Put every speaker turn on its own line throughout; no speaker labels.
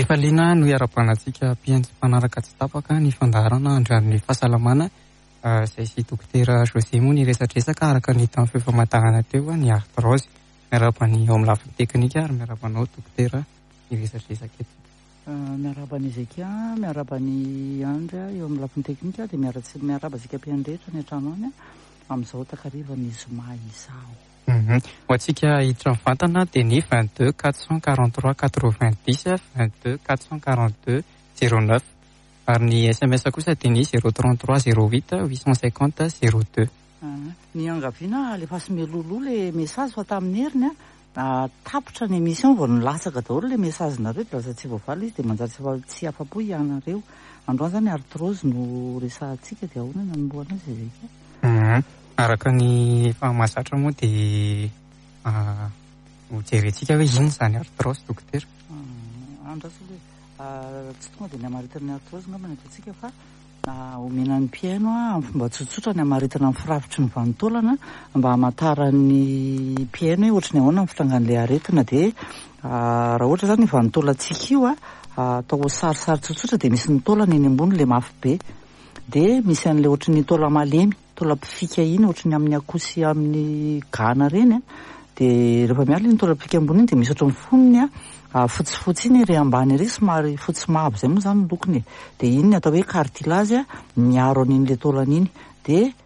Rehefa liana no iara-banantsika mpiantsy mpanaraka tsy tapaka ny fandaharana androan'ny fahasalamana izay sy dokotera José moa ny resadresaka araka ny tamin'ny fifamadahana teo ny artrose. Miarabany ao amin'ny lafiny teknika ary miarabanao dokotera ny resadresaka eto.
Miarabany Ezekia, miarabany Andra eo amin'ny lafiny teknika dia miarabasika mpianrehetra ny an-trano any amin'izao takarivan'ny zoma izao.
Ho antsika hiditra mivantana dia ny 22 443 90 22 442 09 ary ny SMS kosa dia ny 033 08 850 02.
Ny angaviana le fasomelolo le mesazy fa tamin'ny heriny tapotra ny émission vao nilatsaka daholo le mesazinareo dia lasa tsy voavaly izy dia manjary tsy afa-po ianareo. Androany zany artrose no resahantsika dia ahoana nanomboana azy Ezekia.
Araka ny fahamazatra moa dia jerentsika hoe ino zany artrose dokotera?
Andraso hoe tsy tonga dia ny amaritana ny artrose ngamba ny ataontsika fa omenan'ny mpiaino amin'ny fomba tsotsotra ny amaritana amin'ny firafitry ny vanitaolana mba hamatara ny mpiaino hoe ohatry ny ahoana ny fitrangan'ilay aretina dia raha ohatra zany ny vanitaolantsika io atao sarisary tsotsotra dia misy ny taolana eny ambony le mafy be dia misy an'ilay ohatry ny taola malemy taolam-pifika iny ohatry ny amin'ny akosy amin'ny gana reny dia rehefa miala iny taolam-pifika ambony iny dia misy ohatry ny fonony fotsifotsy iny re ambany ery somary fotsy mavo zay moa zany lokony dia iny ny atao hoe cartilage miaro an'iny le taolana iny dia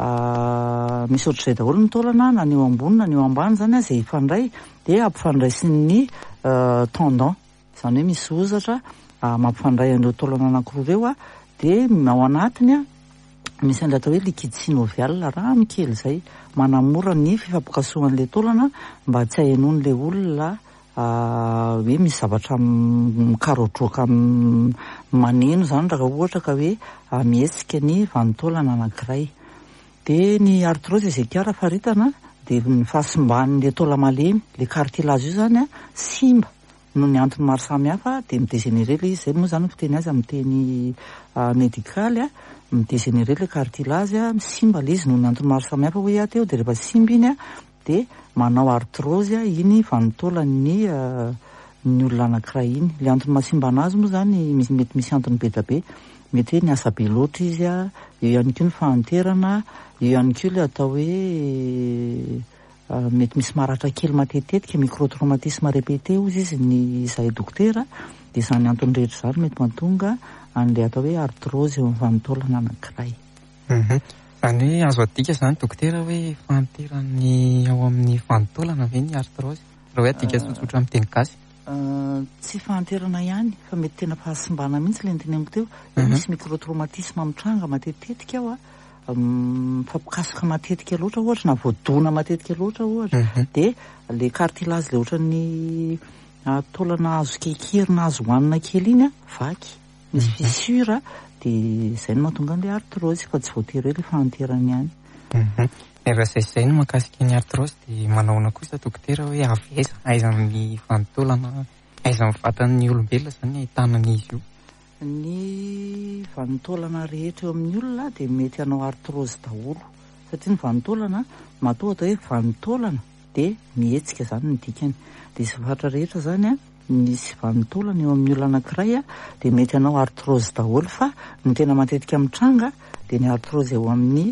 misy ohatr'izay daholo ny taolana na ny eo ambony na ny eo ambany zany izay ifandray dia ampifandraisin'ny tendon izany hoe misy ozatra mampifandray an'ireo taolana anankiroa ireo dia ao anatiny misy an'ilay atao hoe liquide synovial raha mikely izay manamora ny fifampikasohan'ilay taolana mba tsy hahenon'ilay olona hoe misy zavatra mikarodroaka maneno zany raha ohatra ka hoe mihetsika ny vanitaolana anankiray. Dia ny artrose Ezekia raha faritana dia ny fahasimban'ilay taola malemy le cartilage io zany simba noho ny antony maro samihafa dia midégénéré le izy zay moa zany fiteny azy amin'ny teny médicaly midégénéré le cartilage simba le izy noho ny antony maro samihafa hoe ateo dia rehefa simba iny dia manao artrose iny vanitaolan'ny ny olona anankiray iny. Le antony mahasimba anazy moa zany mety misy antony be da be, mety hoe ny asa be loatra izy eo ihany koa ny fahanterana, eo ihany koa le atao hoe mety misy maratra kely matetetika microtraumatisme répété ozy izy ny zahay dokotera dia izany antony rehetra izany mety mahatonga an'ilay atao hoe artrose eo amin'ny vanitaolana anankiray.
Zany hoe azo adika zany dokotera hoe fahanterany ao amin'ny vanitaolana ve ny artrose raha hoe adika tsotsotra amin'ny teny gasy?
Tsy fahanterana ihany fa mety tena fahasimbana mihitsy le noteneniko teo. Misy microtraumatisme mitranga matetetika ao fampikasoka matetika loatra ohatra na voadona matetika loatra ohatra dia le cartilage le ohatra ny taolana azo kekirina azo hohanina kely iny vaky misy fissure dia izay no mahatonga an'ilay artrose fa tsy voatery hoe le fahanterana ihany.
Raha izay no mahakasika ny artrose dia manaona kosa dokotera hoe aveza aiza amin'ny vanitaolana aiza amin'ny vatan'ny olombelona zany ahitana an'izy io?
Ny vanitaolana rehetra eo amin'ny olona dia mety hanao artrose daholo satria ny vanitaolana matoa atao hoe vanitaolana dia mihetsika zany ny dikany dia sy vatra rehetra zany misy vanitaolana eo amin'ny olona anankiray dia mety hanao artrose daholo fa ny tena matetika mitranga dia ny artrose eo amin'ny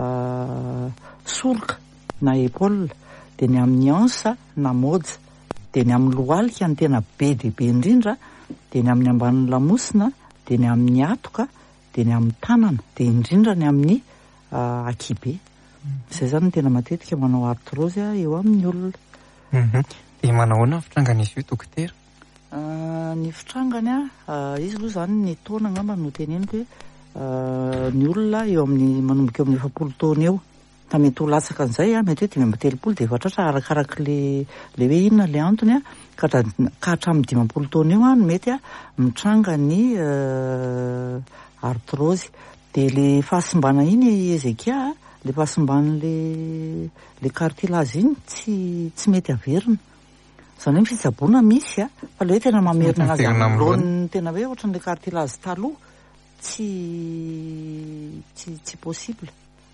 soroka na épaule dia ny amin'ny hanse na moja dia ny amin'ny lohalika ny tena be dia be indrindra dia ny amin'ny ambanin'ny lamosina dia ny amin'ny atoka dia ny amin'ny tanana dia indrindra ny amin'ny akibe. Izay zany tena matetika manao artrose eo amin'ny olona.
Dia manahoana ny fitrangan'izy io dokotera?
Ny fitrangany izy aloha zany ny taona angamba no teneniko hoe ny olona eo amin'ny manomboka eo amin'ny 7 taona eo ka mety ho latsaka an'izay mety hoe 5 dia efatratra arakaraka le hoe inona le antony ka hatramin'ny 10 taona eo no mety mitranga ny artrose. Dia le fahasimbana iny Ezekia le fahasimban'le cartilage iny tsy mety averina izany hoe fitsaboana misy fa le hoe tena mamerina anazy amin'ny tena hoe ohatran'le cartilage taloha tsy possible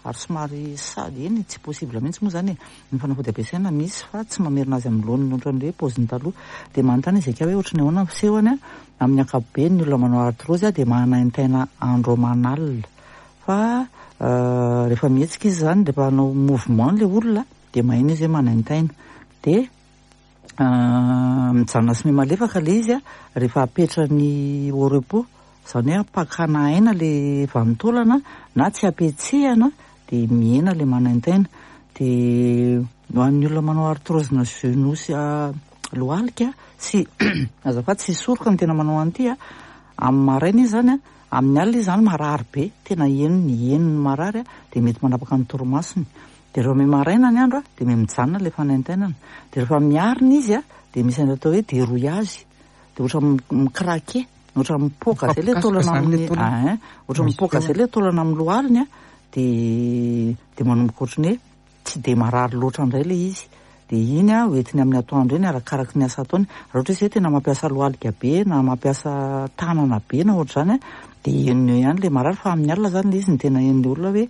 ary somary sady eny tsy possible mihitsy moa zany ny fanafody ampiasaina misy fa tsy mamerina azy amin'ny lohan'ny ohatran'le paoziny taloha dia manontany izy aka hoe ohatran'ny ahoana fisehony a amin'ny ankapobeny ny olona manao artrose dia manaintaina andro aman'alina fa rehefa mihetsika izy zany rehefa hanao mouvement le olona dia maheno izy hoe manaintaina dia mijanona sy miha-malefaka le izy a rehefa apetrany au repos izany hoe apakana aina le vanimtaolana na tsy apetsehana dia mihena le manaintaina dia ho an'ny olona manao artrose na genou sy lohalika sy azafady sy soroka ny tena manao an'ity a amin'ny maraina izy zany a amin'ny alina izy zany marary be tena enony marary a dia mety manapaka ny torimasony dia rehefa me maraina ny andro a dia me mijanona le fanaintainana dia rehefa miarina izy a dia misy atao hoe dérouillage dia ohatra mikrake ohatra mipoaka zay le taolana amin'ny ohatra mipoaka zay le taolana amin'ny lohaliny a dia manomboka ohatrany hoe tsy dia marary loatra indray le izy dia iny a hoentiny amin'ny atoandro eny arakaraky ny asa ataony raha ohatra izy hoe tena mampiasa lohalika be na mampiasa tanana be na ohatra zany a dia enony eo ihany le marary fa amin'ny alina zany le izy ny tena en'le olona hoe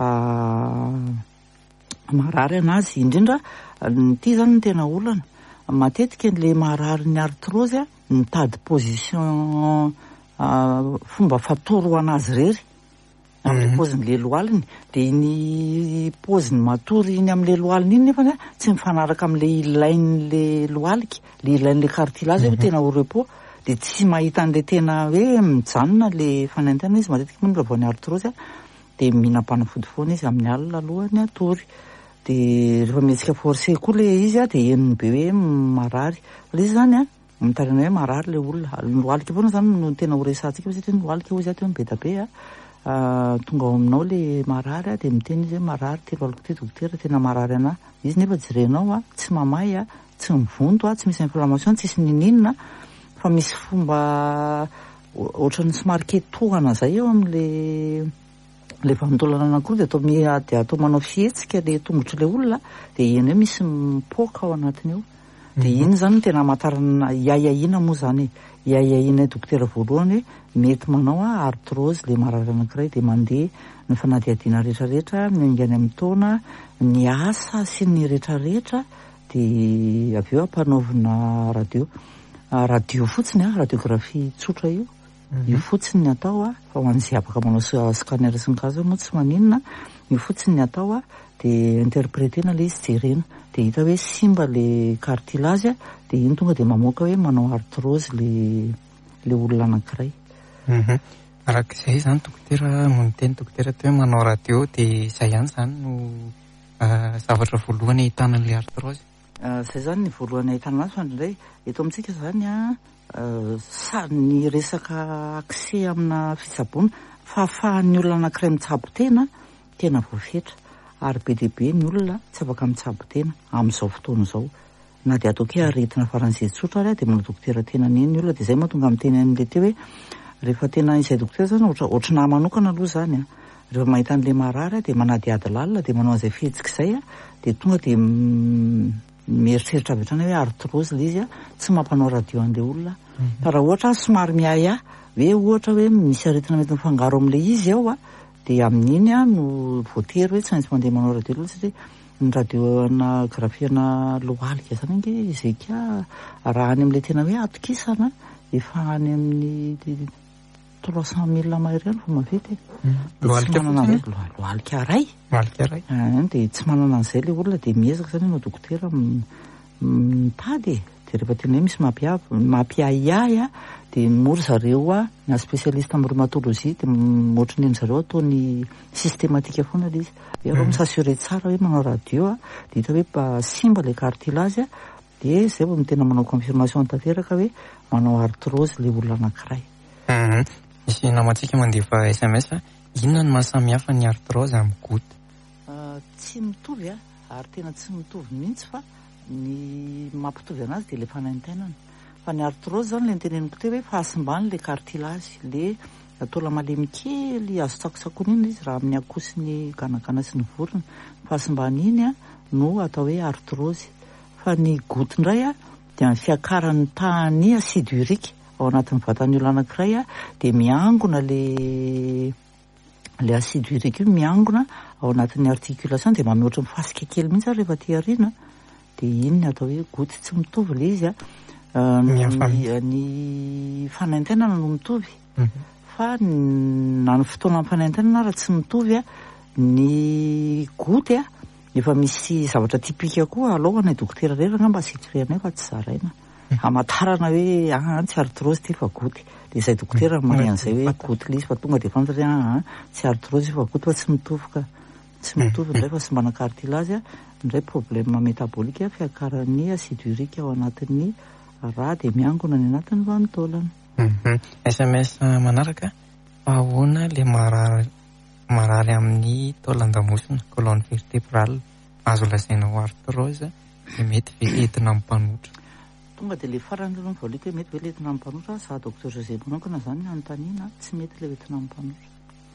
marary anazy indrindra ty zany ny tena olana matetika le marary ny artrose a mitady position fomba fatoro anazy rery amin'ny paozin'le lohaliny dia iny paoziny matory iny amin'le lohaliny iny nefa tsy mifanaraka amin'le ilain'le lohalika le ilain'le cartilage hoe tena au repos dia tsy mahita an'le tena hoe mijanona le fanaintaina izy matetika moa raha vao ny artrose dia mihinam-panafody foana izy amin'ny alina alohany atory dia rehefa mihetsika forcé koa le izy dia enony be hoe marary le izy zany mitarina hoe marary le olona ny lohalika foana zany no tena ho resantsika satria ny lohalika ho izy aty be da be tonga ao aminao le marary dia miteny izy hoe marary telo aliko ty dokotera tena marary ana izy nefa jerenao tsy mamay tsy mivonto tsy misy inflammation tsisy nininina fa misy fomba ohatran'ny somary ketohana zay eo amin'le vanimtaolana anankiroa dia atao manao fihetsika le tongotry le olona dia eny hoe misy mipoaka ao anatiny eo dia iny zany tena amatarana iaiaina moa zany iaiaina dokotera voalohany hoe mety manao artrose le marary anankiray dia mandeha ny fanadihadiana rehetrarehetra miaingany amin'ny taona ny asa sy ny rehetrarehetra dia avy eo ampanaovina radio fotsiny radiographie tsotra io fotsiny ny atao fa ho an'izay afaka manao scanner sy ny kazo moa tsy maninona io fotsiny ny atao dia interprétena le izy jerena dia hita hoe simba le cartilage dia iny tonga dia mamoaka hoe manao artrose le olona anankiray.
Arak'izay zany dokotera no niteny dokotera hoe manao radio dia izay ihany zany no zavatra voalohany ahitanan'le artrose.
Izay zany ny voalohany ahitana azy fa indray eto amintsika zany ny resaka accès amina fitsaboana fahafahan'ny olona anankiray mitsabo tena voafetra ary be dia be ny olona tsy afaka mitsabo tena amin'izao fotoana izao na dia ataoko hoe aretina faran'izay tsotra ary dia manao dokotera tena neny ny olona dia izay moa tonga amin'ny teny an'ilay teo hoe rehefa tena izay dokotera zany ohatranahy manokana aloha zany rehefa mahita an'ilay marary dia manadiady lalina dia manao an'izay fihetsika izay dia tonga dia mieritreritra avy hatrany hoe artrose le izy tsy mampanao radio an'ilay olona fa raha ohatra somary miaya hoe ohatra hoe misy aretina mety mifangaro amin'ilay izy ao dia amin'iny no voatery hoe tsy maintsy mandeha manao radio loatra satria ny radiographie lohalika zany ange izay raha any amin'ilay tena hoe atokisana efa any amin'ny 300,000 mahery any fa mavety lohalika ray dia tsy manana an'izay le olona dia miezaka zany no dokotera mitady dia rehefa tena hoe misy mampiahiahy dia mora zareo na spécialiste amin'ny rhumatologie dia ohatrany eny zareo ataony systématique foana le izy reo misassuré tsara hoe manao radio dia hita hoe simba le cartilage dia zay vao no tena manao confirmation tanteraka hoe manao artrose le olona anankiray.
Misy namantsika mandefa SMS inona no mahasamihafa ny artrose amin'ny goutte?
Tsy mitovy ary tena tsy mitovy mihitsy fa ny mampitovy anazy dia le fanaintainana fa ny artrose zany le niteneniko teo hoe fahasimbany le cartilage le taola malemy kely azo tsakotsakoana iny izy raha amin'ny akoho sy ny ganagana sy ny vorona fahasimbany iny no atao hoe artrose fa ny goutte indray dia ny fiakaran'ny tahany acide urique ao anatin'ny vatan'ny olona anankiray dia miangona le le acide urique io miangona ao anatin'ny articulation dia mameohatra mifasika kely mihitsy rehefa ty ariana dia iny atao hoe gouty tsy mitovy le izy ny fanaintainana no mitovy fa na ny fotoana ny fanaintainana raha tsy mitovy ny gouty efa misy zavatra tipika koa alohana dokotera rerana mba asitrianay fa tsy zaraina amatarana hoe tsy artrose ty fa gouty dia izay dokotera manen'izay hoe gouty le izy fa tonga dia fantatra hoe tsy artrose fa gouty fa tsy mitovy indray fa sy mbana cartilage indray problème métabolique fiakaran'ny acide urique ao anatin'ny raha dia miangona ny anatin'ny vanitaolana.
SMS manaraka fa ahoana le marary amin'ny taolan-damosina colonne vertébrale azo lazaina ho artrose dia mety velentina amin'ny mpanotra.
Tonga dia le farany aloha ny voalika hoe mety velentina amin'ny mpanotra za docteur José manokana zany anontaniana tsy mety le entina amin'ny mpanotra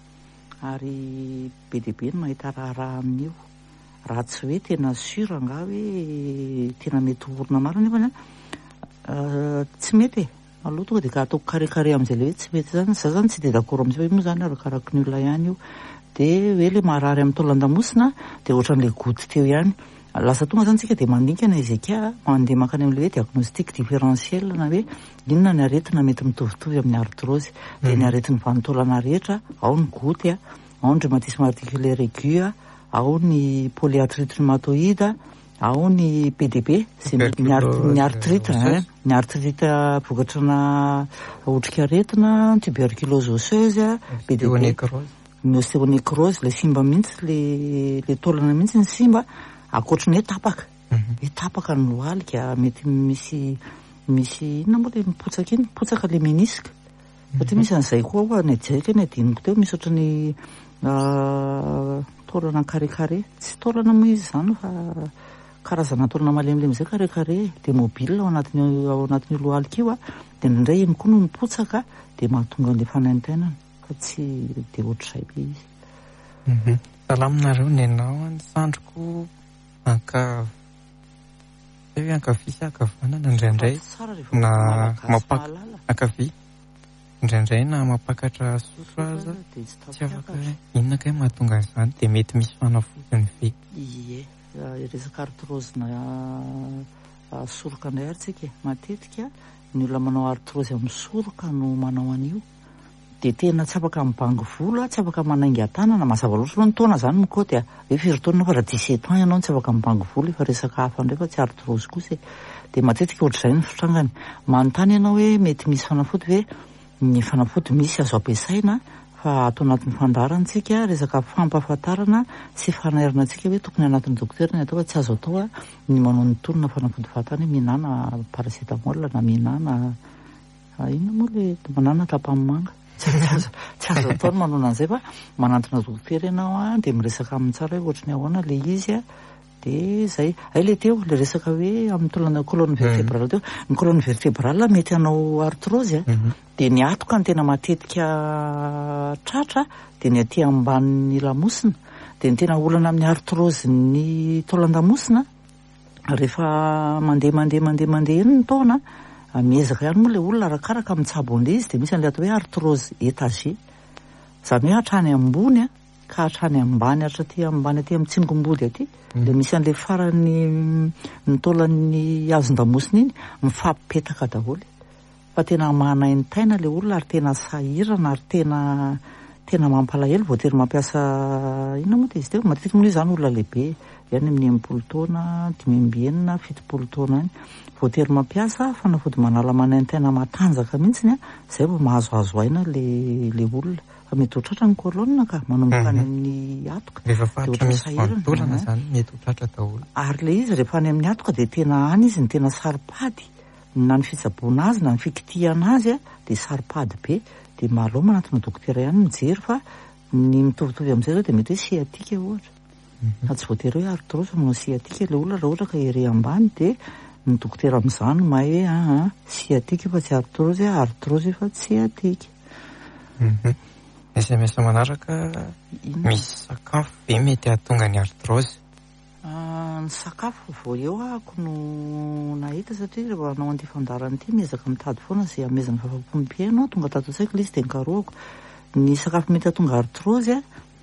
ary be dia be ny mahita raha amin'io raha tsy hoe tena sura nga hoe tena mety orona maro nefa tsy mety aloha tonga dia ka ataoko carré amin'izay le hoe tsy mety zany za zany tsy dia d'accord amin'izay moa zany arakaraky ny olona ihany io dia hoe le marary amin'ny taolan-damosina dia ohatran'le gouty teo ihany lasa tonga zany tsika dia mandinkana ezeka mandeha makany amin'le hoe diagnostic différentiel na hoe inona ny aretina mety mitovitovy amin'ny artrose dia ny aretin'ny vanitaolana rehetra ao ny gouty ao ny rhumatisme articulaire aigu ao ny polyarthrite rhumatoïde ao ny PDB ny arthrite vokatrana otrika aretina tuberculose osseuse PDB ny ostéonécrose le simba mihitsy le taolana mihitsy ny simba akoatrany hoe tapaka ny lohalika mety misy inona moa le mipotsaka iny potsaka le menisque satria misy an'izay koa ny ajaika ny adiniko teo misy ohatrany taolana carré tsy taolana moa izy zany fa karazana taolana malemilemy zay carré dia mobile ao anatin'ny lohalika io dia indray iny koa no mipotsaka dia mahatonga an'le fanaintainana fa tsy dia ohatr'izay be izy.
Salaminareo ny anao ny sandroko ankavia akavanana indraindray na akavia indraindray na mapakatra sotro aza tsy afaka inona kay mahatonga an'izany dia mety misy fanafodiny ve?
Ie resaka artrose na soroka indray ary tsika matetika ny olona manao artrose amin'ny soroka no manao an'io dia tena tsy afaka mibangy volo tsy afaka manainga tanana mazava loatra aloha ny taona zany mikoty hoe firy taona fa raha 17 ans ianao tsy afaka mibangy volo efa resaka hafa indray fa tsy artrose kosa dia matetika ohatr'izay ny fitrangany manontany ianao hoe mety misy fanafody hoe ny fanafody misy azo ampiasaina fa atao anatin'ny fandarantsika resaka fampahafantarana sy fanairana antsika hoe tokony anatin'ny dokotera ny atao fa tsy azo atao ny manao ny tonona fanafody vatany mihinana paracetamol na mihinana inona moa le manana tapamanga tsy azo atao ny manao an'izay fa manantona dokotera ianao dia miresaka amin'ny tsara hoe ohatrany ahoana le izy dia zay le teo le resaka hoe amin'ny taolana colonne vertébrale teo ny colonne vertébrale mety hanao artrose dia ny atoka ny tena matetika tratra dia ny aty ambanin'ny lamosina dia ny tena olana amin'ny artrose ny taolan-damosina rehefa mandeha iny ny taona miezaka ihany moa le olona arakaraka mitsabo an'le izy dia misy an'le atao hoe artrose étagée izany hoe hatrany ambony ka hatrany ambany hatraty ambany aty amin'ny tsingombody aty dia misy an'le farany ny taolan'ny azon-damosina iny mifampipetaka daholo fa tena manaintaina le olona ary tena sahirana ary tena mampalahelo voatery mampiasa inona moa dia izy teo matetika moa izany olona lehibe ihany amin'ny 80 taona 5 7 taona any voatery mampiasa fanafody manala manaintaina matanjaka mihitsiny zay vao mahazoazo aina le olona fa mety ho tratra ny colonne ka manomboka any amin'ny atoka
rehefa fatra misy vanitaolana zany mety ho tratra daholo
ary le izy rehefa any amin'ny atoka dia tena any izy ny tena saripady na ny fitsaboana azy na ny fikitihana azy dia saripady be dia malao manatona dokotera ihany mijery fa ny mitovitovy amin'izay zao dia mety hoe sciatique ohatra na tsy voatery hoe artrose fa manao sciatique le olona raha ohatra ka ery ambany dia ny dokotera amin'izany mahay hoe sciatique fa tsy artrose fa sciatique.
SMS manaraka misy sakafo ve mety hahatonga ny artrose?
Ny sakafo vao eo ako no nahita satria rehefa anao an'ity fandarana ity miezaka mitady foana izay amezana fahafampom-piaino tonga tato an-tsaiko ilay izy dia nikarohako ny sakafo mety hatonga artrose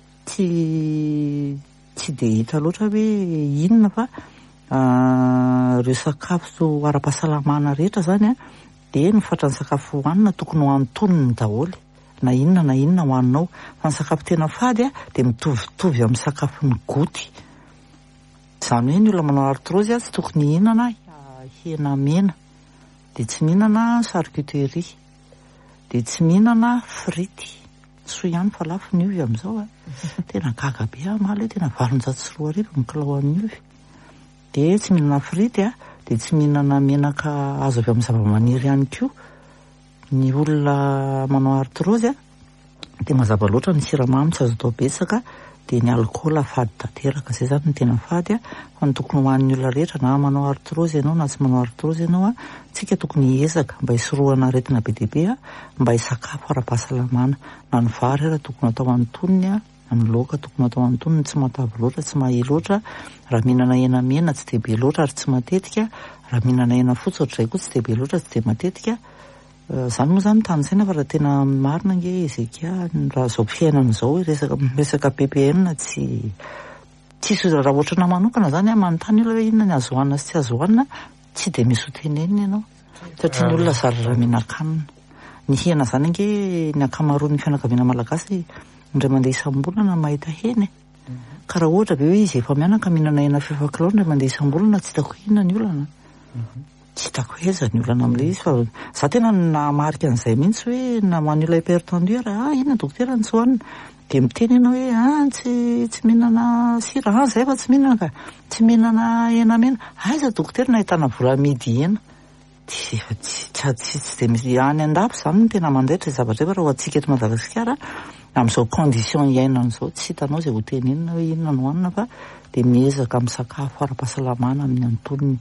tsy de hita loatra hoe inona fa reo sakafo ara-pahasalamana rehetra zany de ny fatran'ny sakafo hohanina tokony ho antonony daholo na inona hohaninao fa ny sakafo tena fady de mitovitovy amin'ny sakafon'ny goty. Izany hoe ny olona manao artrose tsy tokony hihinana hena mena, de tsy mihinana charcuterie, de tsy mihinana frity. Soa ihany fa lafo ny ovy amin'izao tena gaga be amaly tena 440 mikilao amin'ny ovy. De tsy mihinana frity de tsy mihinana menaka azo avy amin'ny zava-maniry ihany koa. Ny olona manao artrose de mazava loatra ny siramamy tsy azo atao betsaka, de ny alcool fady tanteraka, zay zany ny tena fady fa ny tokony hoan'ny olona rehetra na manao artrose ianao na tsy manao artrose ianao tsika tokony hiezaka mba hisorohana aretina be deabe mba hisakafo ara-pahasalamana. Na ny vary ara tokony atao antonony ny laoka tokony atao antonony, tsy matavy loatra, tsy mahay loatra. Raha mihinana hena mena tsy de be loatra ary tsy matetika, raha mihinana hena fotsy ohatr'izay koa tsy de be loatra tsy de matetika. Zany moa zany tany saina fa raha tena marina nge ezeka raha zao fiainana zao resaka PPN tsy raha ohatrana manokana zany manontany olona hoe inona ny azo hohanina sy tsy azo hohanina tsy de misy ho tenenina ianao satria ny olona zary raha mihinan-kanina. Ny hena zany nge ny ankamaroan'ny fianakaviana malagasy indray mandeha isam-bolana mahita hena ka raha ohatra be hoe izy efa mianaka mihinana hena fefakilao indray mandeha isam-bolana tsy hitako inona ny olana, tsy hitako heza ny olana amin'ilay izy fa za tena namarika an'izay mihitsy hoe na manila hypertendu raha inona dokotera ny tsy hohanina de miteny ianao hoe tsy mihinana sira zay fa tsy mihinana ka tsy mihinana hena mena aiza dokotera nahitana vola midy hena tsy de misy any an-dafo zany no tena mandaitra zavatra fa raha ho antsika eto Madagasikara amin'izao condition iainana zao tsy hitanao zay ho tenenina hoe inona no hohanina fa de miezaka amin'ny sakafo ara-pahasalamana amin'ny antonony.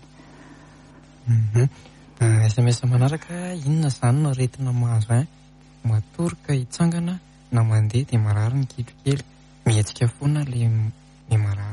SMS manaraka inona zany no aretina mahazo matorika hitsangana na mandeha de marary ny kitrokely mihetsika foana le marary.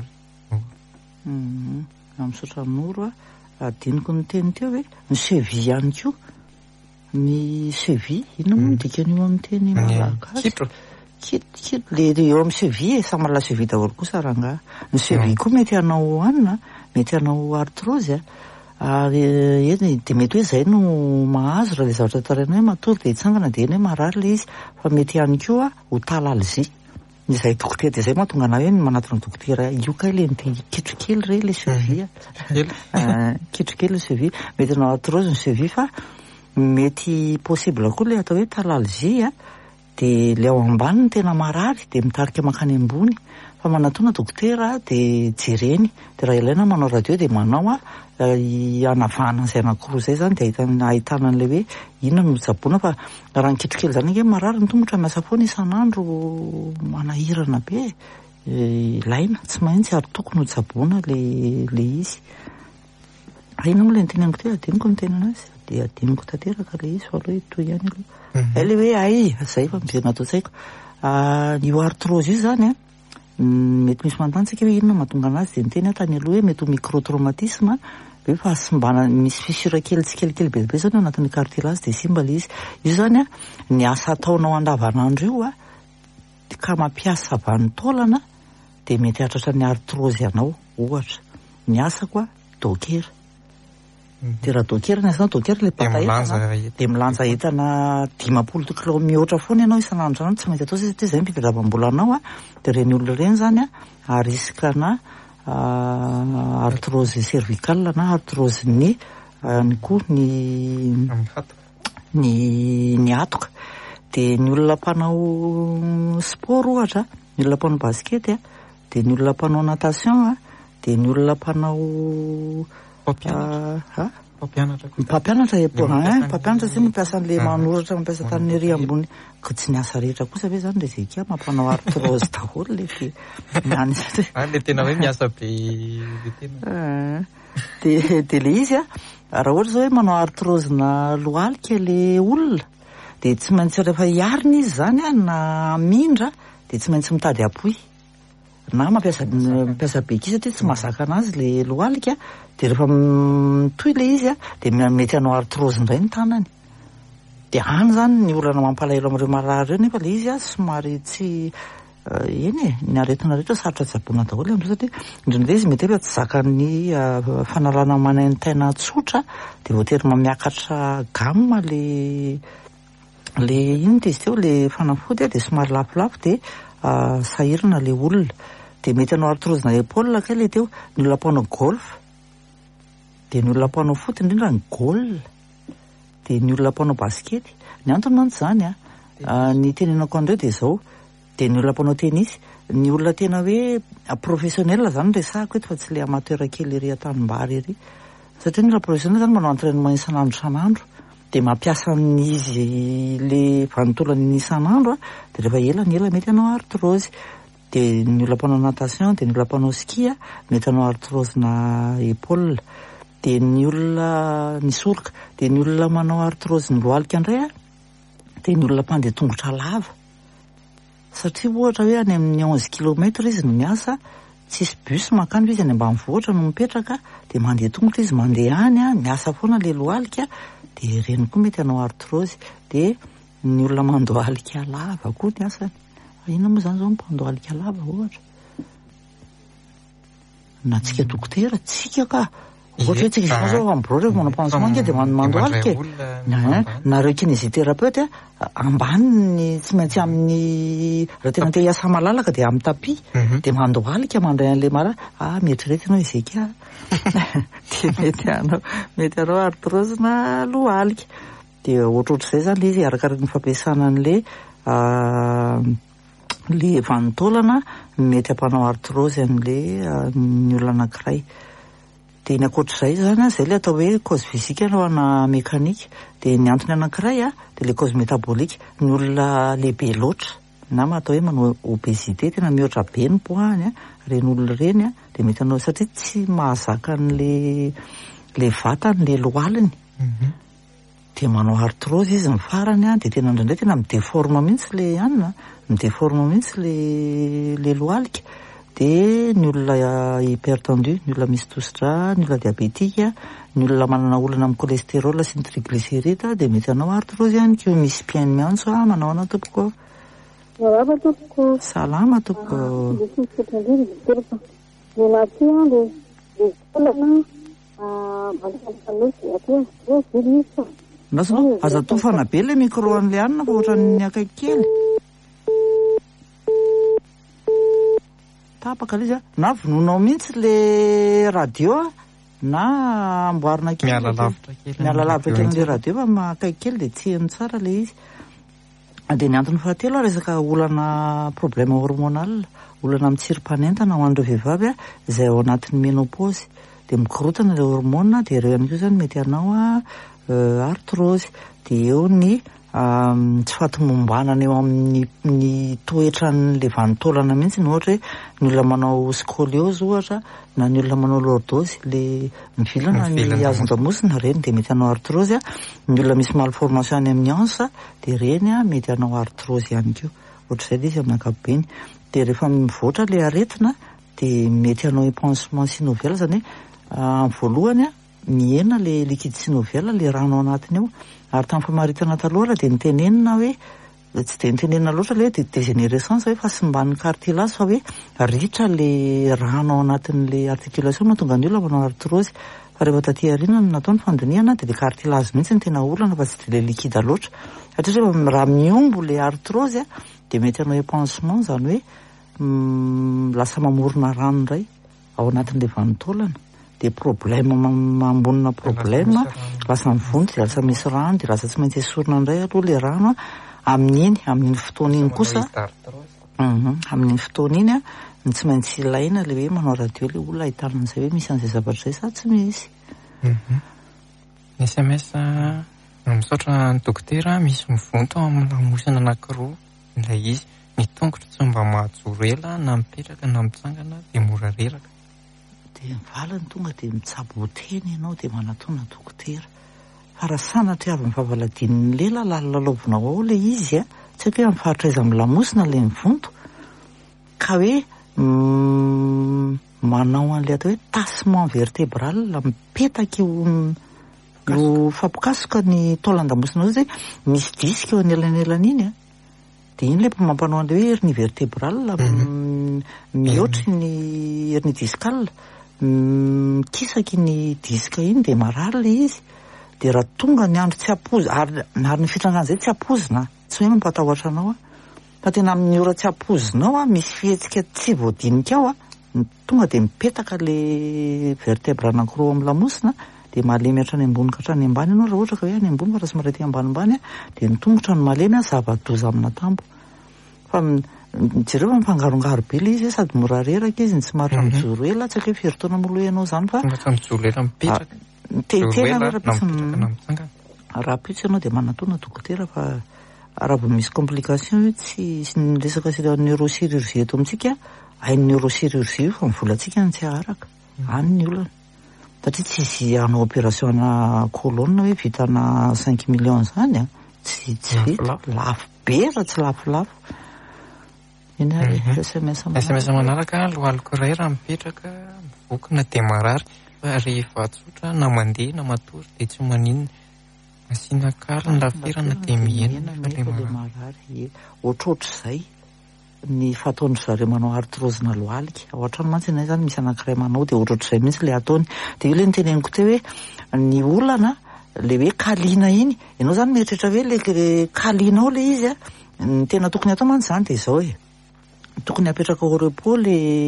Misaotra noro adiniko ny teny teo hoe ny cheville ihany koa, ny cheville inona moa dikan'io amin'ny teny malagasy le eo amin'ny cheville samy manala cheville daholo kosa rangaha. Ny cheville koa mety hanao hanina, mety hanao artrose ary de mety hoe zay no mahazo raha le zavatra taraina hoe matory de hitsangana de eny hoe marary le izy fa mety ihany koa ho talalzia izay dokotera de zay mahatonga ana hoe manatona dokotera io kay le kitrokely re le cheville kitrokely le cheville mety hanao artrose ny cheville fa mety possible koa le atao hoe talalzia de le ao ambany ny tena marary de mitarika makany ambony fa manatona dokotera de jereny de raha ilaina manao radio de manao anavahana an'izay anankiroa zay zany de ahitana an'le hoe inona no tsaboana fa raha nikitrokely zany nge marary ny tongotra miasa foana isan'andro manahirana be ilaina tsy maintsy ary tokony ho tsaboana le izy. Ina moa le nyteneniko teo adiniko ny tena anazy de adiniko tanteraka le izy fa aloha itoy ihany aloha le hoe zay fa mizay natao tsaiko io artrose io zany mety misy mantantsika hoe inona mahatonga anazy de miteny tany aloha hoe mety ho microtraumatisme hoe fahasimbana misy fissure kely tsy kelikely be zany ao anatin'ny cartilage de simba le izy. Io zany ny asa ataonao andavanandro io ka mampiasa vanitaolana de mety hatratra ny artrose anao ohatra. Ny asako dokera de raha dokera ny asana dokera le bata de milanja entana 50 kilao mihoatra foana ianao isan'andro zany tsy maintsy atao satria zay mpivedravam-bola anao de reny olona reny zany ariskana artrose cervicale na artrose ny koa ny atoka. De ny olona mpanao sport ohatra, ny olona mpanao basket de ny olona mpanao natation de ny olona mpanao mpampianatra mpampianatra zay mampiasa an'le manoratra mampiasa tany ery ambony ko tsy ny asa rehetra kosa ve zany rezeka mampanao artrose daholo le
le tena hoe miasa be
de le izy raha ohatra zao hoe manao artrose na lohalika le olona de tsy maintsy rehefa hiarina izy zany na mindra de tsy maintsy mitady apoy na mampiasa beky satria tsy mahazaka anazy le lohalika de rehefa mitoy le izy de mety hanao artrose indray ny tanany. dia any zany ny olana mampalahelo amin'ireo marary ireo nefa le izy a somary tsy ny aretina rehetra sarotra tsaboana daholo am'izay satria indrindra izy mety hoe tsy zakany fanalana manaintaina tsotra dia voatery mamiakatra gamma le iny de izy teo le fanafody a dia somary lafolafo dia sahirana le olona dia mety hanao artrose-na épaule kay le teo ny olona mpanao golf dia ny olona mpanao foot indrindra ny goal dia ny olona mpanao baskety ny antony mantsy zany ny tenenako an'ireo dia izao dia ny olona mpanao tennis ny olona tena hoe professionnel zany resahako eto fa tsy le amateur kely ery an-tanimbary ery satria ny olona professionnel zany manao entraînement isan'andro dia mampiasa izy le vanitolana iny isan'andro dia rehefa ela mety hanao artrose dia ny olona mpanao natation dia ny olona mpanao ski mety hanao artrose-na épaule dia ny olona ny soroka dia ny olona manao artrose ny lohalika indray dia ny olona mpandeha tongotra lava satria ohatra hoe any amin'ny 11 kilometra izy no miasa tsisy bus makany izy any ambanivohitra no mipetraka dia mandeha tongotra izy mandeha any miasa foana le lohalika dia ireny koa mety hanao artrose dia ny olona mandohalika lava koa ny asany inona moa zany zao mpandohalika lava ohatra na tsika dokotera tsika ka ohatra hoe tsika zao ambreo rehefa manao pansement dia mandohalika nareo kinésithérapeute ambaniny tsy maintsy amin'ny raha tena te hiasa malalaka dia amin'ny tapis dia mandohalika mandray an'le mara mieritreretina ianao izay dia mety hanao artrose na lohalika dia ohatrohatr'izay zany le izy arakaraka ny fampiasana an'le le vanitolana mety hampanao artrose an'le ny olona anankiray dia ny akoatr'izay zany izay le atao hoe cause physique no ana mécanique dia ny antony anankiray dia le cause métabolique ny olona lehibe loatra na atao hoe manao obésité tena mihoatra be ny poids reny olona reny dia mety hanao satria tsy mahazaka le vatany le lohaliny dia manao artrose izy ny farany dia tena indraindray tena midéforme mihitsy le anina midéforme mihitsy le lohalika dia ny olona hypertendu ny olona misy tositra ny olona diabétique ny olona manana olana amin'ny cholestérol sy ny triglycéride dia mety hanao artrose ihany koa misy piainy miantso manao ana tompoko salama tompoko nasao aza tofana be le micro an'le anina fa ohatran'ny akaiky kely tapaka le izy na vononao mihitsy le radio na amboarina kely miala lavitra kely le radio fa makaiky kely dia tsihiny tsara le izy dia ny antony fahatelo resaka olana problème hormonal olana mitsirim-panentana ho an'ireo vehivavy izay ao anatin'ny ménopause dia mikorotana le hormone dia ireo ihany koa zany mety hanao artrose dia eo ny tsy fahatomombanana eo amin'ny toetra n'le vanitolana mihitsy ny ohatra hoe ny olona manao scoliose ohatra na ny olona manao lordose le mivilana ny azon-damosina reny dia mety hanao artrose ny olona misy malformation any amin'ny ansa dia reny mety hanao artrose ihany koa ohatr'izay le izy amin'ny ankapobeny dia rehefa mivoatra le aretina dia mety hanao pansement synovial zany hoe amin'ny voalohany mihena le liquide synovial le rano ao anatiny eo ary tamin'ny famaritana taloha dia nitenenina hoe tsy dia nitenenina loatra le hoe dégénérescence hoe fahasimban'ny cartilage fa hoe ritra le rano ao anatin'le articulation mahatonga ny olona manao artrose fa rehefa taty aoriana no natao ny fandiniana dia le cartilage mihitsy ny tena olana fa tsy dia le liquide loatra satria rehefa raha miombo le artrose dia mety hanao pansement zany hoe lasa mamorona rano indray ao anatin'le vanitolana dia problème mambonina problème lasa mivonto dia lasa misy rano dia lasa tsy maintsy esorina indray aloha le rano amin'iny fotoana iny kosa amin'iny fotoana iny ny tsy maintsy ilaina le hoe manao radio le olona ahitana an'izay hoe misy an'izay zavatra izay sa tsy misy
ny SMS misaotra ny dokotera misy mivonto amin'ny lamosina anankiroa ilay izy ny tongotra tsy mba mahajoro ela na mipetraka na mitsangana dia mora reraka dia
mivalany tonga dia mitsabo teny ianao dia manatona dokotera fa raha sanatria avy mifavaladinin'ny lela lalalovina ao le izy tsy hoe amin'ny faritra izy amin'ny lamosina le mivonto ka hoe manao an'le atao hoe tassement vertébral la mipetaka io io fampokasoka ny taolan-damosina zay misy disika eo anelanelany iny a de iny le mampanao an'le hoe hernie vertébrale mihoatry ny hernie discale kisaky ny disika iny de marary le izy de raha tonga ny andro tsy apozy ary ny fitrangana zay tsy apozina tsy hoe mampatahotra anao a fa tena amin'ny ora tsy apozinao a misy fihetsika tsy voadinika ao a tonga de mipetaka le vertèbre anankiroa amin'ny lamosina de malemy hatrany ambony ka hatrany ambany ianao raha ohatra ka hoe any ambony fa raha somary aty ambanimbany a de ny tongotra ny malemy a zava-doza amina tambo fa jereo mifangarongaro be le izy sady mora reraka izy tsy maritra mijoro ela tsy hoe fihery-taona molo ianao zany fa tetena raha pitsy ianao de manatona dokotera fa raha vao misy complication tsy ny resaka neurochirurgie eto amintsika hainy neurochirurgie io fa mivolatsika ny tsy aharaka any ny olana satria tsy izy hanao opération ana colonne hoe vitana 5 millions zany a tsy vita lafo be raha tsy lafolafo iny ary SMS
manaraka lohaliko iray raha mipetraka mivokona de marary fa rehefa tsotra na mandeha na matory de tsy maninona asiana kary ny lafirana de mienina fa le
marary ohatrohatr'izay ny fataon'ny zareo manao arthrose na lohalika ao an-trano mantsy anay zany misy anankiray manao de ohatrohatr'izay mihitsy le ataony de io le niteneniko teo hoe ny olana le hoe kaliana iny ianao zany mieritreritra hoe le kaliana ao le izy a ny tena tokony atao mantsy zany de zao e tokony apetraka au repos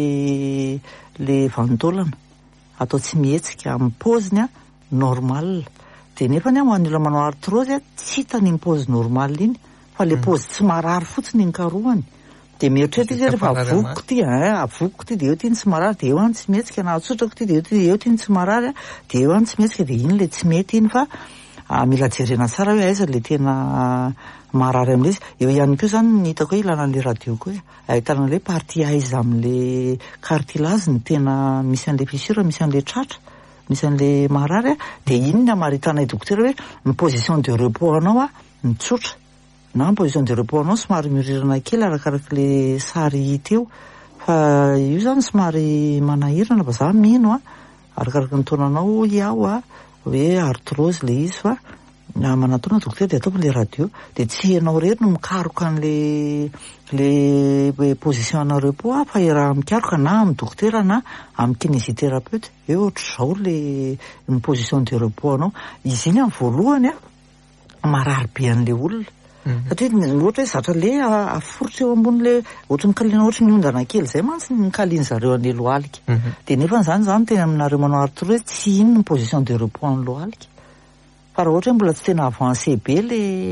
le vantolana atao tsy mihetsika amin'ny paoziny a normal de nefa ny ho an'ny olona manao arthrose a tsy hitany paozy normal iny fa le paozy tsy marary fotsiny ny karohany de mieritreritra izy rehefa avoko ty avoko ty de eo ty ny tsy marary de eo any tsy mihetsika na atsotrako ty de eo ty ny tsy marary de eo any tsy mihetsika de iny le tsy mety iny fa mila jerena tsara hoe aiza le tena marary amin'le izy eo ihany koa zany ny hitako hoe ilana an'le radio koa ahitana le partie aiza amin'le cartilage ny tena misy an'le fissure misy an'le tratra misy an'le marary de iny ny amaritana dokotera hoe ny position de repos anao a mitsotra na position de repos anao somary mirirana kely arakaraka le sary hita eo fa io zany somary manahirana fa za mino arakaraka ny taonanao iaho hoe arthrose le izy fa manatona dokotera de ataoko le radio de tsy henao rery no mikaroka an'le position ana repos fa raha mikaroka na amin'ny dokotera na amin'ny kinésithérapeute eo ohatr'izao le ny position de repos anao izy iny amin'ny voalohany marary be an'le olona satria ohatra hoe zatra le aforotra eo ambon'le ohatra ny kaliana ohatra ny ondana kely zay mantsy ny kaliany zareo an'le lohalika de nefa zany tena aminareo manao arthrose tsy iny ny position de repos an'ny lohalika fa raha ohatra hoe mbola tsy tena avancé be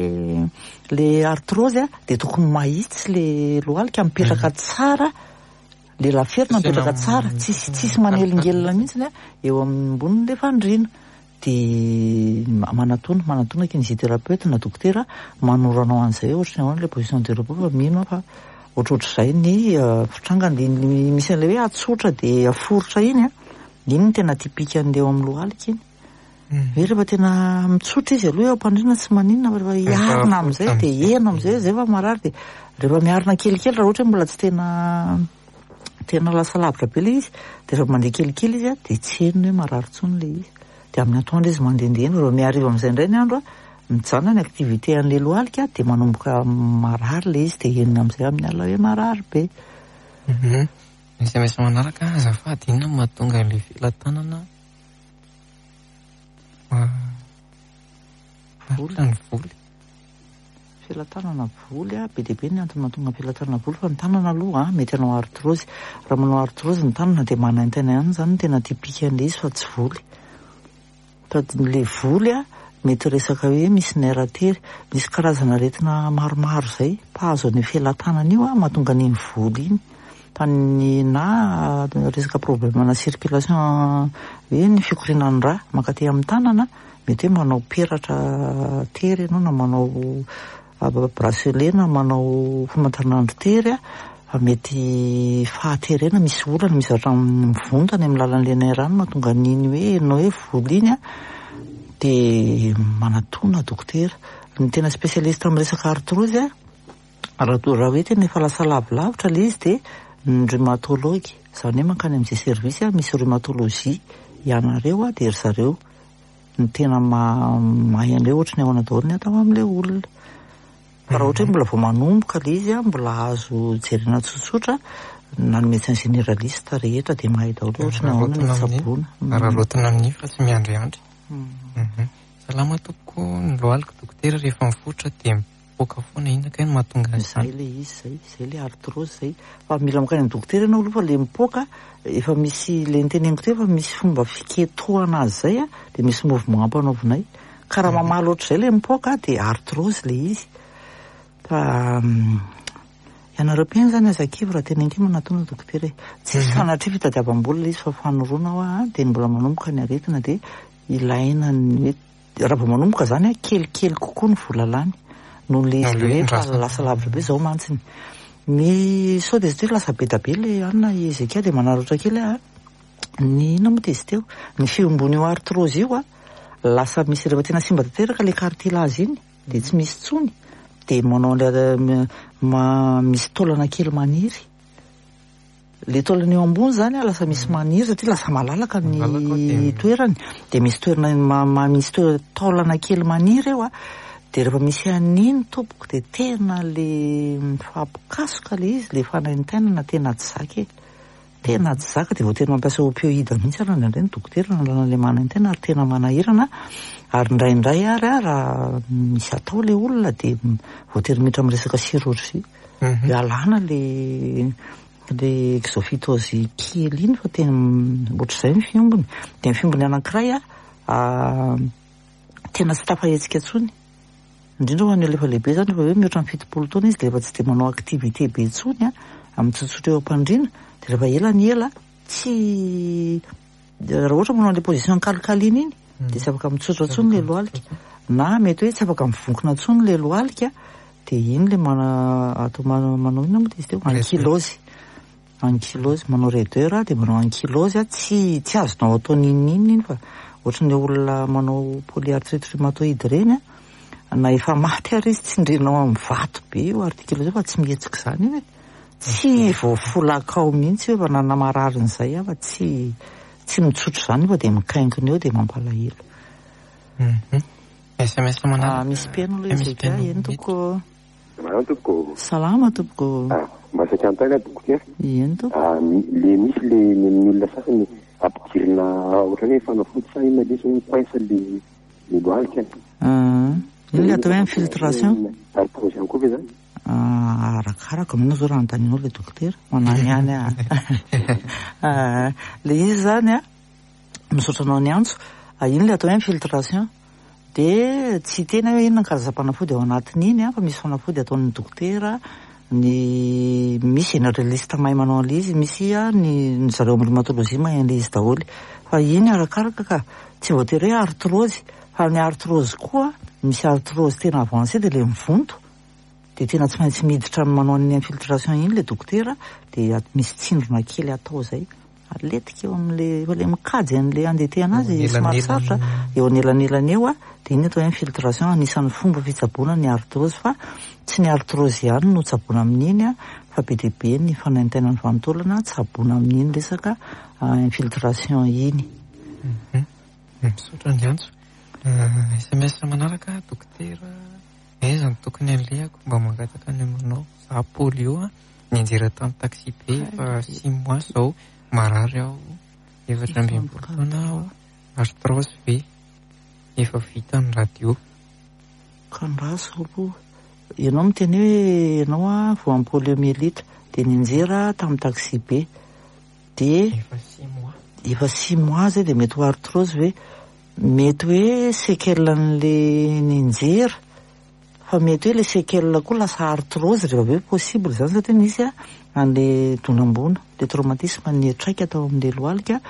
le arthrose de tokony mahitsy le lohalika mipetraka tsara le laferina mipetraka tsara tsisy manelingelina mihitsy eo ambon'le fandriana de manatona kinésithérapeute na dokotera manoranao an'izay ohatra ny le position de repos fa mino fa ohatrohatr'izay ny fitrangany misy an'le hoe atsotra de aforotra iny iny tena tipika an'le eo amin'ny lohalika iny hoe rehefa tena mitsotra izy aloha eo am-pandriana tsy maninona fa rehefa hiarina amin'izay de heno amin'izay zay fa marary de rehefa miarina kelikely raha ohatra hoe mbola tsy tena lasa lavitra be le izy de rehefa mandeha kelikely izy de tsy henony hoe marary tsony le izy de amin'ny atoandro izy mandehandeha rehefa miariva amin'izay indray ny andro mijanona ny activité an'le lohalika de manomboka marary le izy de henony amin'izay amin'ny alina hoe marary be
SMS manaraka azafady inona mahatonga le filatanana voly
filatanana voly be dia be ny antony mahatonga filatanana voly fa ny tanana aloha mety hanao arthrose raha manao arthrose ny tanana de manaintana ihany zany tena tipika an'le izy fa tsy voly fa le voly mety resaka hoe misy nerf artère misy karazana aretina maromaro zay mpahazo ny filatanana io mahatonga n'iny voly iny fa ny na resaka problème na circulation hoe ny fikorinan'ny rà mankaty amin'ny tanana mety hoe manao peratra tery ianao na manao bracelet na manao famantaranandro tery mety fahaterena misy olana misy zatra mivondana amin'ny lalan'le nerf mahatonga n'iny hoe enao hoe voly iny de manatona dokotera ny tena spécialiste amin'ny resaka arthrose raha hoe tena efa lasa lavilavitra le izy de ny rhumatologue zany hoe mankany amin'izay service misy rhumatologie ianareo de ry zareo ny tena mahay an'ilay ohatra ny ahoana daholo ny atao amin'ilay olona. Fa raha ohatra hoe mbola vao manomboka ilay izy mbola azo jerena tsotsotra na ny médecin généraliste rehetra dia mahay daholo ohatra ny ahoana ny tsaboana.
Raha lotina amin'ny fa tsy miandriandry. Salama tompoko ny lohalika dokotera rehefa mifotra dia mipoaka foana inona kay no mahatonga
izay ilay izy zay ilay arthrose zay. Fa mila makany amin'ny dokotera ianao aloha fa ilay mipoaka efa misy ilay niteneniko teo efa misy fomba fiketohana azy zay dia misy mouvement ampanaovinay ka raha mamaly ohatr'izay ilay mipoaka dia arthrose ilay izy. Fa ianareo-piaina zany azakivy raha tena inkimo natona dokotera tsisy fanatria fitadiavam-bola ilay izy fa fanorona ao dia mbola manomboka ny aretina dia ilaina ny raha vao manomboka zany kelikely kokoa ny vola lany noho ilay izy hoe lasa lavitra be zao mantsiny. Ny sao dia izy teo lasa be da be ilay anina ezeka dia manaratra kely ny inona moa dia izy teo ny fiombony io arthrose io lasa misy rehefa tena simba tanteraka ilay cartilage iny dia tsy misy tsony dia manao misy taolana kely maniry. Le taolana eo ambony zany lasa misy maniry satria lasa malalaka ny toerany dia misy toerana misy taolana kely maniry eo dia rehefa misy an'iny tompoko dia tena le fampikasoka le izy le fanaintainana tena tsy zaka tena tsy zaka dia vao tena mampiasa opioïde mihitsy ary indray ny dokotera nalana le manaintaina ary tena manahirana ary indraindray ary raha misy atao le olona dia vao tena miditra amin'ny resaka chirurgie alana le exophytose kely iny fa tena ohatr'izay ny fiombony dia ny fiombony anankiray tena tsy tafahetsika tsony indrindra ho an'io lefa lehibe zany fa hoe mihoatra ny 70 taona izy dia efa tsy dia manao activité be tsony amin'ny tsotsotra eo am-pandriana dia rehefa ela ny ela tsy raha ohatra manao an'ilay position calcaline iny dia tsy afaka mitsotra tsony le lohalika na mety hoe tsy afaka mivonkona tsony le lohalika dia iny le manao inona moa dia izy teo ankylose manao raideur dia manao ankylose tsy azonao atao ninina iny fa ohatran'ilay olona manao polyarthrite rhumatoïde reny na efa maty ary izy tsy indrenao amin'ny vato be io articulose fa tsy mihetsika izany iny tsy voafolakao mihitsy hoe fa nanamarariny fa tsy mitsotro izany fa dia mikaingina eo dia mampalahelo.
SMS manaraka
misy piano aloha ezeka eny tompoko.
Salama
tompoko.
Masaka antana dokotera.
Eny tompoko.
Le misy le olona sasany ampidirina ohatrany hoe fanafoty sa ina lesy mipaisa le lohalika.
Iny le atao hoe infiltration.
Arthrose ihany koa ve zany?
Arakaraka minao zao raha antaninao le dokotera manany ihany le izy zany misaotranao ny antso iny le atao hoe infiltration dia tsy tena hoe inona karazam-panafody ao anatin'iny fa misy fanafody ataon'ny dokotera misy généraliste mahay manao an'ilay izy misy ny zareo amin'ny rhumatologie mahay an'ilay izy daholo fa iny arakaraka ka tsy voatery hoe arthrose fa ny arthrose koa misy arthrose tena avancé dia le mivonto dia tena tsy maintsy miditra ny manao ny infiltration iny le dokotera dia misy tsindrona kely atao zay aletika eo amin'le mikajy an'le andetehana azy somary sarotra eo anelanelany eo dia iny atao infiltration anisan'ny fomba fitsaboana ny arthrose fa tsy ny arthrose ihany no tsaboana amin'iny fa be dia be ny fanaintainan'ny vantaolana tsaboana amin'iny resaka infiltration iny.
Misaotra ny antso. SMS manaraka dokotera aiza ny tokony alehako mba mangataka ny aminao za polio nianjera tamin'ny taxi be fa 6 mois zao marary aho 17 taona aho arthrose ve efa vita ny radio
ka ndraso aloha ianao miteny hoe ianao vao amin'ny poliomyélite dia nianjera tamin'ny taxi be dia efa 6 mois zay dia mety ho arthrose ve mety hoe séquelle n'le nianjera fa mety hoe le séquelle koa lasa arthrose rehefa be possible zany satria nisy an'le donam-bola le traumatisme ny traika atao amin'le lohalika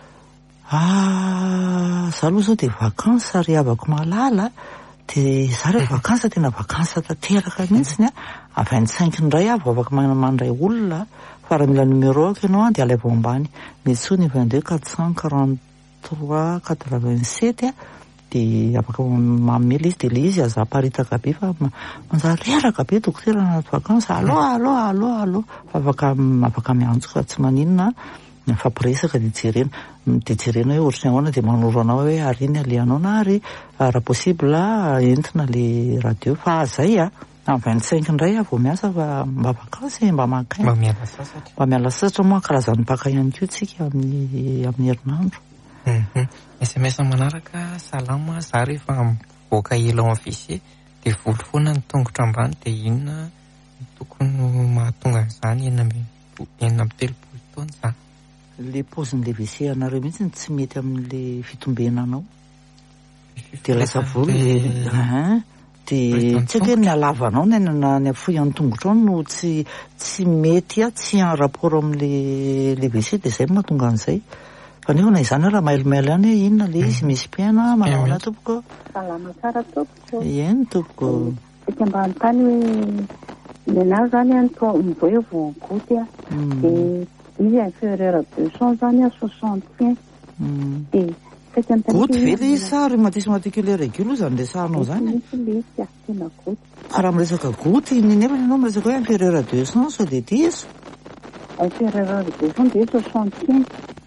za aloha zao dia vacances ary avako malala dia za rehefa vacances tena vacances tanteraka mihitsiny 25 ndray avy afaka mandray olona fa raha mila numéro ako ianao dia alaivo ambany metsony 22 443 87 dia afaka mamela izy dia le izy aza-paritaka be fa manjareraka be dokotera anaty vacances allo fa afaka miantso ka tsy maninona Mifampiresaka dia jerena hoe ohatrany ahoana dia manoro anao hoe ary iny alehanao na ary raha possible entina le radio fa zay amin'ny 25 indray vao miasa fa mba vakansy mba makay mba miala sasatra moa karazan'ny mpaka ihany koa tsika amin'ny herinandro.
SMS manaraka salama za rehefa mivoaka ela ao am'visie dia voly foana ny tongotra ambany dia inona tokony mahatonga an'izany enina amby 3 taona za.
Le paozin'le WC anareo mihitsy tsy mety amin'le fitombena anao dia lasa voly dia tsy hoe ny alavanao ny afoy an'ny tongotra ao no tsy mety tsy en rapport amin'le WC dia izay mahatonga an'izay fa nefa na izany raha mailomailo ihany hoe inona le izy misy piaina manao ana tompoko.
Salama tsara tompoko.
Eny tompoko.
Tsika mba anontany hoe nenazy zany mivoy vao goty dia izy inférieur à 200 zany 65 dia
goty ve le izy sa rhumatisme articulaire régule zany le sahanao zany fa raha miresaka goty nefa ianao miresaka hoe inférieur à 200 sao dia 10
inférieur à 200 dia 65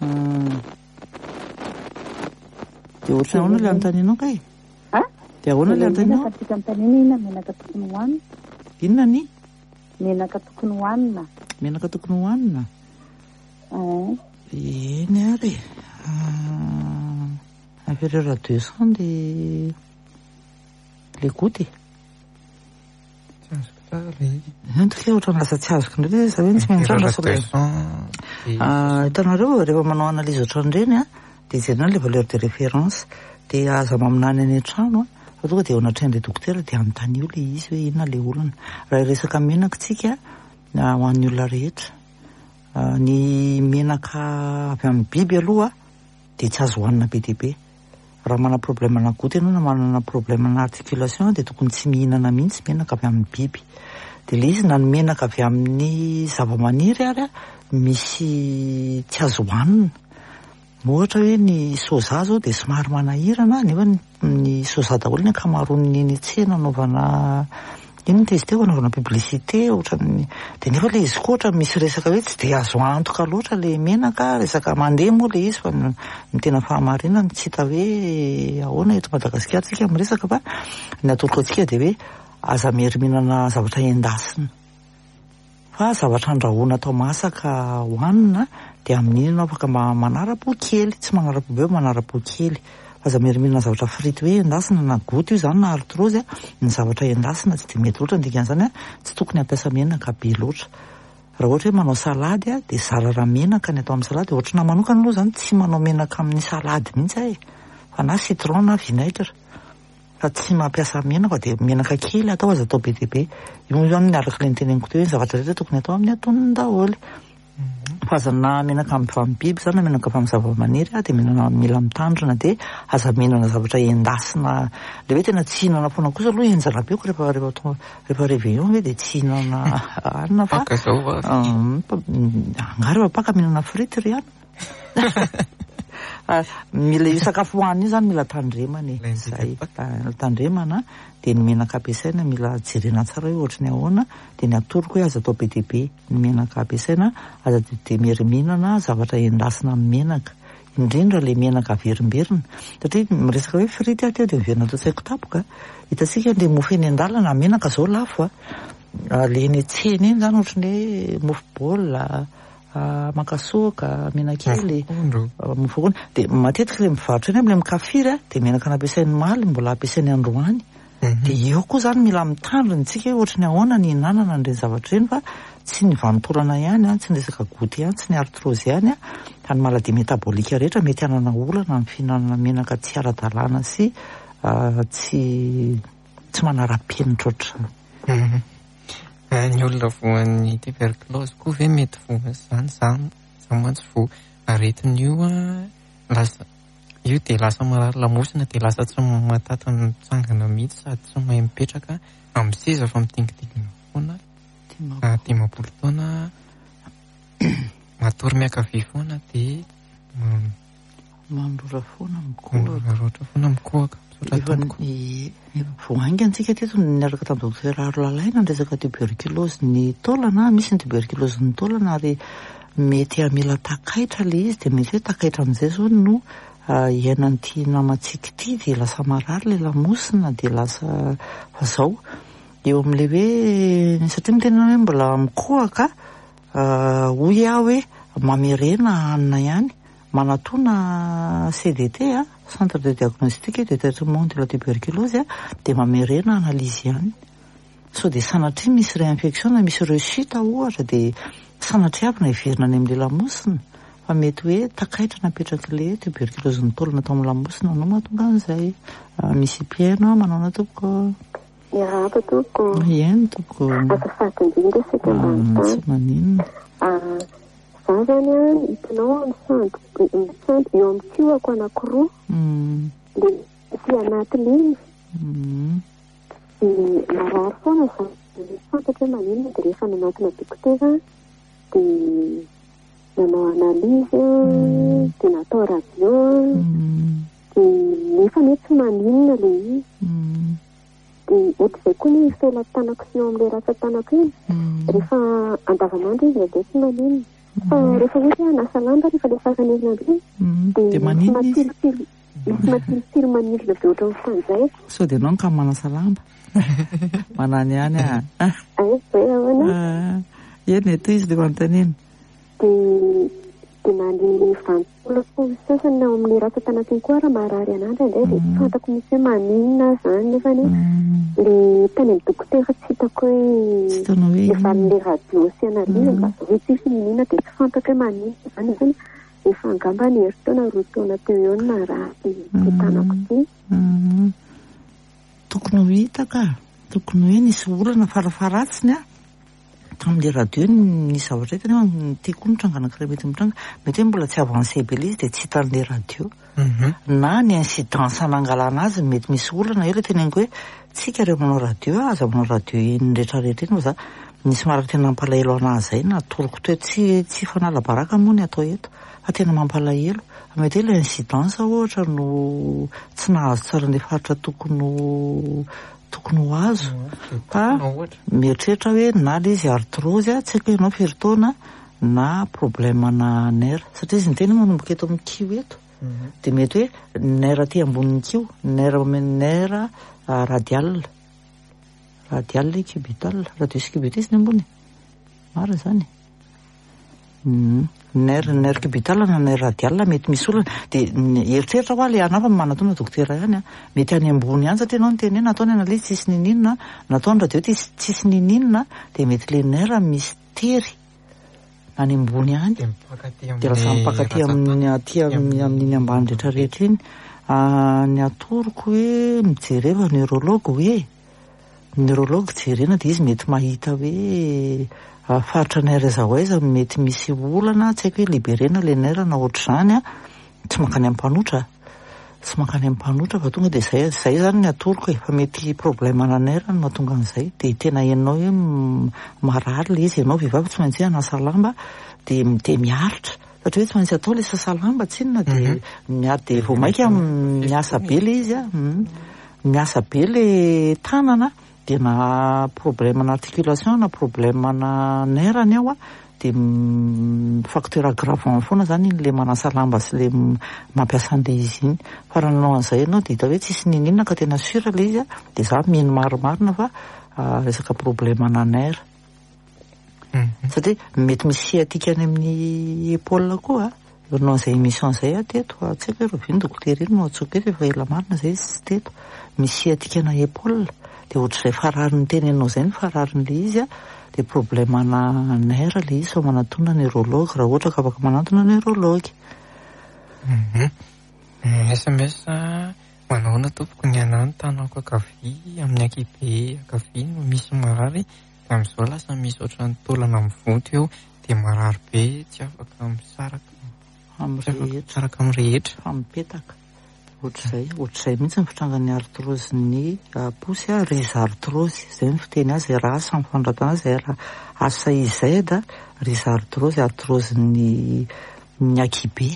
dia ohatrany ahoana le anontanianao kay dia ahoana le anontanianao
tsika anontaniana inona menaka tokony hohanina
inona ny
menaka tokony hohanina
menaka tokony hohanina eny ary inférieur à 200 dia le goty entiko ohatrany lasa tsy azoko indray za hoe tsy maintsy hitanareo rehefa manao analyse ohatran'ireny dia jerena le valeur de référence dia aza maminany any an-trano fa tonga dia ao anatrehany le dokotera dia anontany io le izy hoe inona le olona raha resaka menaka tsika ho an'ny olona rehetra ny menaka avy amin'ny biby aloha dia tsy azo hohanina be dia be raha manana problème na goty ianao na manana problème na articulation dia tokony tsy mihinana mihitsy menaka avy amin'ny biby dia le izy na ny menaka avy amin'ny zavamaniry ary misy tsy azo hohanina ohatra hoe ny soja zao dia somary manahirana nefa ny soja daholo ny ankamaroan'ny tsena anaovana iny ny teziteo anaovana publicité ohatrany dia nefa le izy koa ohatra misy resaka hoe tsy dia azo antoka loatra le menaka resaka mandeha moa le izy fa ny tena fahamarinana tsy hita hoe ahoana eto Madagasikara tsika miresaka fa ny atoloko antsika dia hoe aza mery mihinana zavatra endasina fa zavatra andrahoana atao masaka hohanina dia amin'iny ianao afaka manara-po kely tsy manara-po be manara-po kely fa aza mery mihinana zavatra frity hoe endasina na goty io zany na artrose ny zavatra endasina tsy dia mety loatra dikan'izany tsy tokony hampiasa menaka be loatra raha ohatra hoe manao salady dia zara raha menaka ny atao amin'ny salady ohatrana manokana aloha zany tsy manao menaka amin'ny salady mihitsy fa na citron na vinaigre fa tsy mampiasa menaka dia menaka kely atao aza atao be dia be io zany miaraka ilay niteneniko teo hoe zavatra rehetra tokony atao amin'ny atonony daholo fa aza na menaka amin'ny biby zany na menaka amin'ny zavamaniry dia mila mitandrina dia aza mihinana zavatra endasina le hoe tena tsy hinana foana kosa aloha enjalabeko rehefa réveillon hoe dia tsy hinana anina fa angarefa paka mihinana frity ry mila io sakafo hohanina io zany mila tandremana zay tandremana dia ny menaka ampiasaina mila jerena tsara hoe ohatrany ahoana dia ny atoroko hoe aza atao be dia be ny menaka ampiasaina aza dia mery mihinana zavatra endasina amin'ny menaka indrindra le menaka averimberina satria miresaka hoe frity teo dia miverina atao tsaiko tapoka hitantsika le mofo eny an-dalana menaka zao lafo le eny tsena eny zany ohatrany hoe mofo baolina makasoka menakely mofo dia matetika le mivarotra eny am'le mikafiry dia menaka nampiasain'ny maly mbola ampiasainy androany dia eo koa zany mila mitandrina tsika hoe ohatrany ahoana ny hinanana n'ireny zavatra ireny fa tsy ny vanontorana ihany tsy ny resaka goty ihany tsy ny artrose ihany fa ny maladie métabolique rehetra mety hanana olana ny fihinanana menaka tsy ara-dalàna sy tsy manara-penitra ohatrany.
Ny olona voan'ny tuberculose koa ve mety voany zany mantsy vo aretin'io lasa io dia lasa marary lamosina dia lasa tsy matata mitsangana mihitsy sady tsy mahay mipetraka amin'ny seza fa mitingitingina foana 10 taona matory miakavy foana dia
mandrora foana
mikohaka
voainga antsika teto niaraka tamin'ny dokotera Aro Lalaina ny resaka tuberculose ny taolana misy ny tuberculose ny taolana ary mety amila takaitra le izy, de mety hoe takaitra amin'izay zao no iainan'ity namantsika ity, de lasa marary le lamosina, de lasa fa zao eo amin'le hoe satria mitena hoe mbola mikohaka hoy aho hoe mamerena hanina ihany, manatona CDT centre de diagnostic et de traitement de la tuberculose de mamerena analyse ihany. So de sanatria misy réinfection na misy rechute ohatra de sanatria aby na iverina any amin'le lamosina, fa mety hoe takaitra napetraky le tuberculose nitolona tao amin'ny lamosina no mahatonga an'izay. Misy piaino manao na tompoko.
Miarahaba tompoko.
Ien tompoko.
Azafady indrindra sika mba
tsy maninona.
Za zany hitanao amin'ny centre eo amin'ny kihoako anankiroa. Le sy anatin'iny. Marary foana za fantatra hoe maninona de rehefa nanatina dokotera de nanao analyse de natao radio de nefa mety tsy maninona le izy. De ohatr'izay koa ny felan-tanako sy eo amin'le ratsan-tanako iny rehefa andavanandro izy de tsy maninona, fa rehefa hoe anasa lamba rehefa le faran'irina be de matsilitsily manindrona be ohatran'ny fanjay.
So de anao ka manasa lamba manany ihany
zay ahoana
eny eto izy le manontaniana
de nany vanimpola sasany ao amin'ny ratsan-tanako iny koa raha marary anandra indray de fantako misy hoe maninona zany nefa le tany amin'ny dokotera tsy hitako hoe efa le radio sy analyse hoe tsisy maninona de tsy fantako hoe maninona zany zany efa angamba ny herintaona roa taona teo eo ny marary ty tanako ty.
Tokony ho hita ka, tokony hoe nisy olana farafaratsiny tamin'le radio ny zavatra hita nefa tiako mitranga anankiray mety mitranga mety hoe mbola tsy avancé be le izy de tsy hitan'le radio na ny incidence nangalana azy mety misy olana eo le teneniko hoe tsika reo manao radio aza manao radio iny rehetrarehetra iny fa za nisy maraka tena mampalahelo anazy zay na toroko toe tsy fanala baraka moa ny atao eto fa tena mampalahelo. Mety hoe le incidence ohatra no tsy nahazo tsara le faritra tokony ho azo fa mieritreritra hoe na le izy artrose tsy haiko hoe ianao firy-taona na problème na nerf satria izy ny tena manomboka eto amin'ny kio eto de mety hoe nerf aty ambonin'ny kio nerf radial cubital radius cubitus ny ambony mara zany nerf cubital na nerf radial mety misy olana de eritreritra hoa le anafa manatona dokotera ihany mety any ambony ihany satria anao ny teny hoe nataony analyse tsisy nininona nataony radio tsisy nininona de mety le nerf misy tery any ambony ihany de lasa mipakaty amin'iny ambany rehetrarehetra iny. Ny atoroko hoe mijereva neurologue neurologue jerena de izy mety mahita hoe faritra nerf zao aiza mety misy olana tsy haiko hoe liberena le nerf na ohatr'izany tsy mankany amin'ny mpanotra fa tonga de zay zany ny atoroko fa mety problème na nerf no mahatonga an'izay de tena enao hoe marary le izy ianao vehivavy tsy maintsy anasa lamba de miaritra satria hoe tsy maintsy atao le sasalamba tsy inona de miady de vao maika miasa be le izy miasa be le tanana de na problème na articulation na problème na nerf ny ao de facteur aggravant foana zany le manasa lamba sy le mampiasa an'le izy iny fa raha nanao an'izay ianao de hita hoe tsisy nininona ka tena sura le izy de za mino maromarina fa resaka problème na nerf satria mety misy siatikany amin'ny épaule koa nanao an'izay émission zay teto tsy haiko hoe roviny dokotera iny no atsoka hoe efa ela marina zay izy sy teto misy siatikana épaule de ohatr'izay farariny tenenao zay ny fararin'le izy de problème na nerf le izy fa manatona neurologue raha ohatra ka afaka manatona neurologue.
SMS manao na tompoko ny anany tanako akavia amin'ny akibe akavia no misy marary de amin'izao lasa misy ohatran'ny taolana mivonto eo de marary be tsy afaka misaraka amin'ny rehetra
mipetaka ohatr'izay mihitsy ny fitrangan'ny artrose ny posy rhizarthrose zay ny fiteny azy raha samy fandratana zay raha ACIZ rhizarthrose artrose ny akibe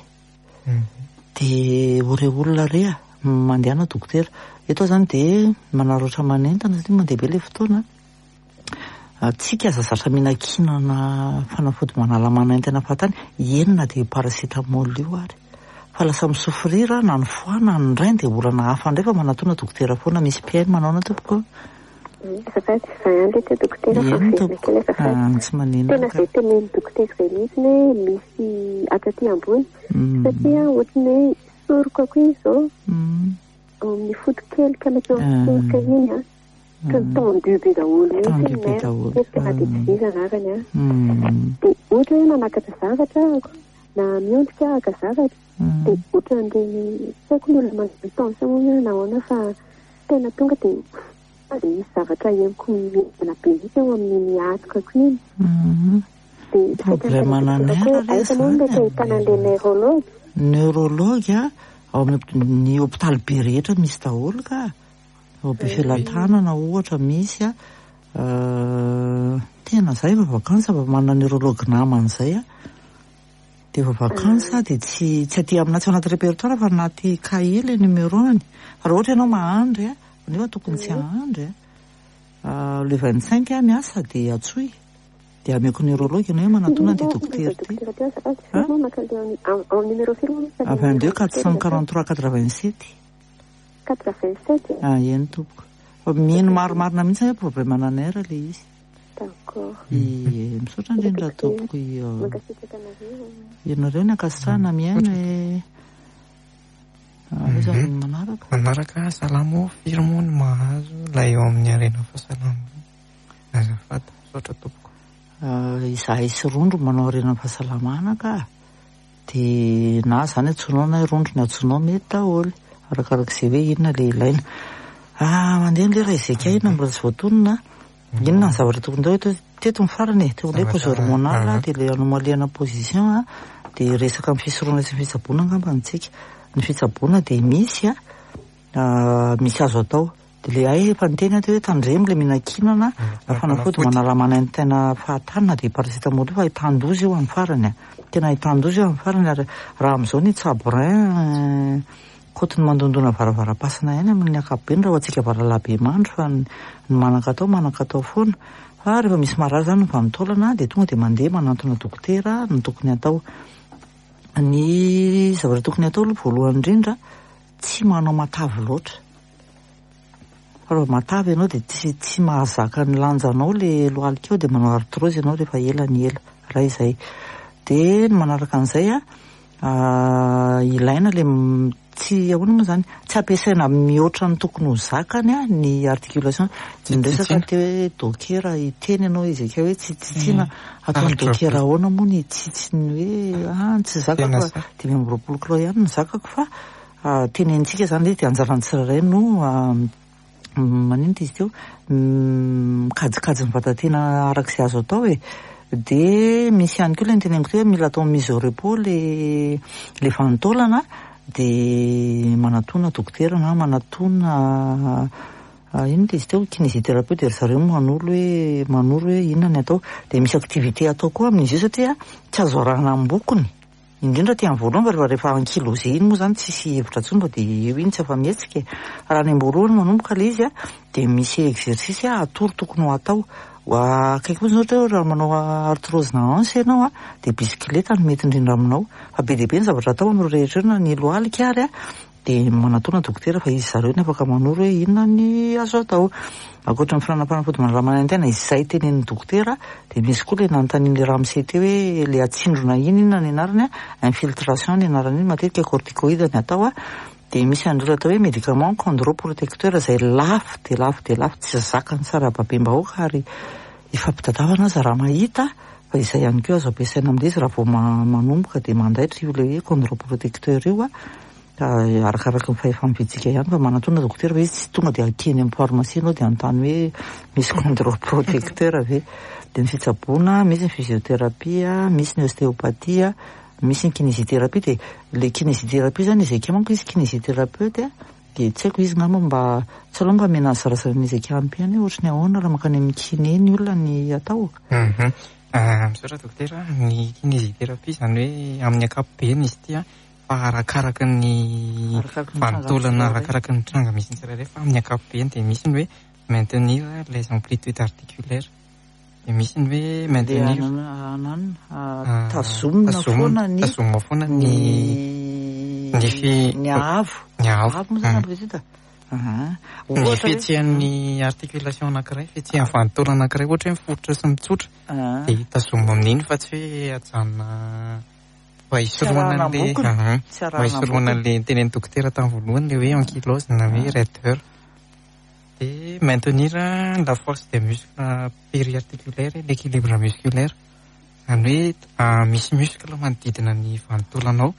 de ore olona rea mandehana dokotera eto zany de manaratra manentana satria mandeha be le fotoana tsika zazatra mihinan-kinana fanafody manala-mana ny tena fahatany enina dia paracétamol io ary fa lasa misofrira na ny foana ny rainy dia olana hafa ndray fa manatona dokotera foana misy piainy manao na tompoko tsy manina
tena zay teneny dokotera zay mihitsy hoe misy ataty ambony satria ohatrany hoe soroko ako izy zao amin'ny foto kely ka mety soroka iny a tendu be daholo mihitsy tena dia tsy vizana arany a dia ohatra hoe manakatra zavatra na miondrika aka zavatra dia ohatran'ireny tsy haiko ny olona manoditensa moa nahoana fa tena tonga dia misy zavatra ihanyko miana be mihitsy eo amin'ny miatrokako iny dia
problemananaitanao
mety ahitana an'ilay
neurologue a ao amin'ny hôpitaly be rehetra misy daholo ka ao Befilatanana ohatra misy a tena zay fa vakansa fa manana neurologue naman'izay a dia fa vakansa dia tsy aty amina tsy anaty répertoire fa anaty cahier le numéroany fa raha ohatra ianao mahandry a nefa tokony tsy hahandry a le 25 a miasa dia atsoy dia ameko neurologue ianao hoe manatona dia dokotera ty 22 443 87 eny tompoko fa mino maromarina mihitsy hoe problème nanay raha le izy misaotra indrindra tompoko ianareo ny akasitrahana miaina
manaraka salamo firmony mahazo ilay eo amin'ny arena fahasalama azafady misaotra tompoko
izahay sy rondro manao arena fahasalamana ka dia na zany atsoinao na rondro ny atsoinao mety daholo arakarak'izay hoe inona le ilaina mandeha le raha izay inona mbola tsy voatonona inona ny zavatra tokony tao teto ny farany teo ilay pose hormonal dia le anomaliana position dia resaka amin'ny fisoroana sy ny fitsaboana angamba ntsika ny fitsaboana dia misy misy azo atao dia le ay efa niteny teo hoe tandremo le mihinan-kinana fanafody manalamana ny tena fahatanina dia paracétamol fa hitan-dozy eo amin'ny farany tena hitan-dozy eo amin'ny farany ary raha amin'izao ny tsaborin kotiny mandondona varavaram-pasina ihany amin'ny ankapobeny raha hoantsika varalabe mandro fa ny manakatao foana fa rehefa misy marary zany ny vanitaolana dia tonga dia mandeha manantona dokotera ny tokony atao ny zavatra tokony atao aloha voalohany indrindra tsy manao matavy loatra fa raha matavy ianao dia tsy mahazaka ny lanjanao le lohalikeo dia manao artrose ianao rehefa ela ny ela raha izay dia ny manaraka an'izay ilaina le tsy ahoana moa zany tsy ampiasaina mihoatra ny tokony ho zakany ny articulation indresaka teo hoe dokera iteny ianao izy ake hoe tsitsitsiana ataony dokera ahoana moa ny tsitsiny hoe tsy zakako fa 520 kilao ihany ny zakako fa tenentsika zany le dia anjarany tsirairay no maninona izy teo mikajikajy ny vatatena arak'izay azo atao dia misy ihany koa le niteneniko teo hoe mila atao mise au repos le vanitaolana dia manatona dokotera na manatona inona izy teo kinésithérapeute ry zareo manoro hoe inona ny atao dia misy activité atao koa amin'izy io satria tsy azo arahana ambokony indrindra ty amin'ny voalohany fa rehefa ankilôze iny moa zany tsisy hevitra tsomba dia eo iny tsy afa-mihetsika raha ny amboroany manomboka le izy dia misy exercice atory tokony ho atao akaiky moa ohatra raha manao artrose na hanche ianao dia bisikileta no mety indrindra aminao fa be dia be ny zavatra atao amin'ireo rehetra na ny lohalika ary dia manatona dokotera fa izy zareo ny afaka manoro hoe inona ny azo atao akoatra ny firanam-panafody manalamana ny tena izay tenen'ny dokotera dia misy koa le nanontanian'le ramose teo hoe le atsindrona inona ny anarany infiltration ny anarany iny matetika corticoïde ny atao dia misy andreo atao hoe médicament chondroprotecteur izay lafo dia lafo tsy zakany tsara babem-bahoaka ary ifampitadiavana aza raha mahita fa izay ihany koa azo ampiasaina amin'ilay izy raha vao manomboka dia mandaitra io le hoe chondroprotecteur io arakaraka ny fahefa-mividsika ihany fa manatona dokotera fa izy tsy tonga dia akeny amin'ny pharmacie ianao dia anontany hoe misy chondroprotecteur ve dia ny fitsaboana misy ny physiothérapie misy ny ostéopathie misy ny kinésithérapie dia le kinésithérapie zany izy ake manko izy kinésithérapeute dia tsy haiko izy ngamba mba tsy aloha mba mena zarazarana izy ake ampy ihany ohatra ny ahoana raha makany amin'ny kiné ny olona ny atao
misaotra dokotera ny kinésithérapie zany hoe amin'ny ankapobeny izy ity fa arakaraka ny vanitaolana arakaraka ny tranga misy ny tsirairay fa amin'ny ankapobeny dia misy ny hoe maintenir les amplitudes articulaires dia misy ny hoe maintenir
tazomina foana ny avo moa zany prezida
ny fihetsehan'ny articulation anankiray fihetsehan'ny vanitola anankiray ohatra hoe mifototra sy mitsotra dia tazomina amin'iny fa tsy hoe ajanona hisoroana an'le tenen'ny dokotera tamin'ny voalohany le hoe ankylose na hoe raideur dia maintenir la force des muscles périarticulaires l'équilibre musculaire zany hoe misy muscle manodidina ny vanitolanao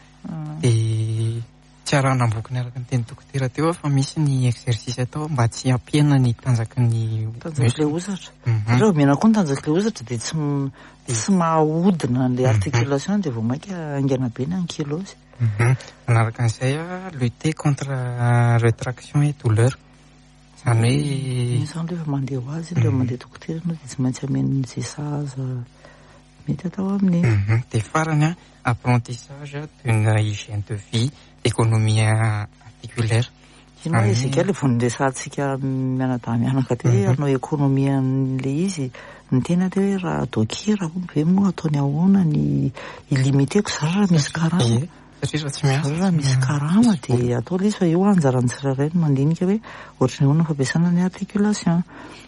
dia tsy arahana ambokiny araka ny teny dokotera teo fa misy ny exercice atao mba tsy hampiana ny tanjaky ny
tanjak'ilay osatra satria mena koa ny tanjak'ilay osatra dia tsy mahahodina n'lay articulation dia vao mainka angana be ny ankylose.
Manaraka an'izay lutter contre rétraction et douleur zany hoe
izany rehefa mandeha ho azy rehefa mandeha dokotera ianao dia tsy maintsy ameny izay sahaza mety atao amin'iny.
Dia farany apprentissage d'une hygiène de vie économie articulaire.
Ino hoe izika ilay vao niresantsika mianadahy teo hoe anao économie an'ilay izy ny tena teo hoe raha dokera be moa ataony ahoana ny illimiteko zany raha misy karama raha misy karama dia atao ilay izy fa eo anjarany tsirairay ny mandinika hoe ohatrany ahoana fampiasana ny articulation.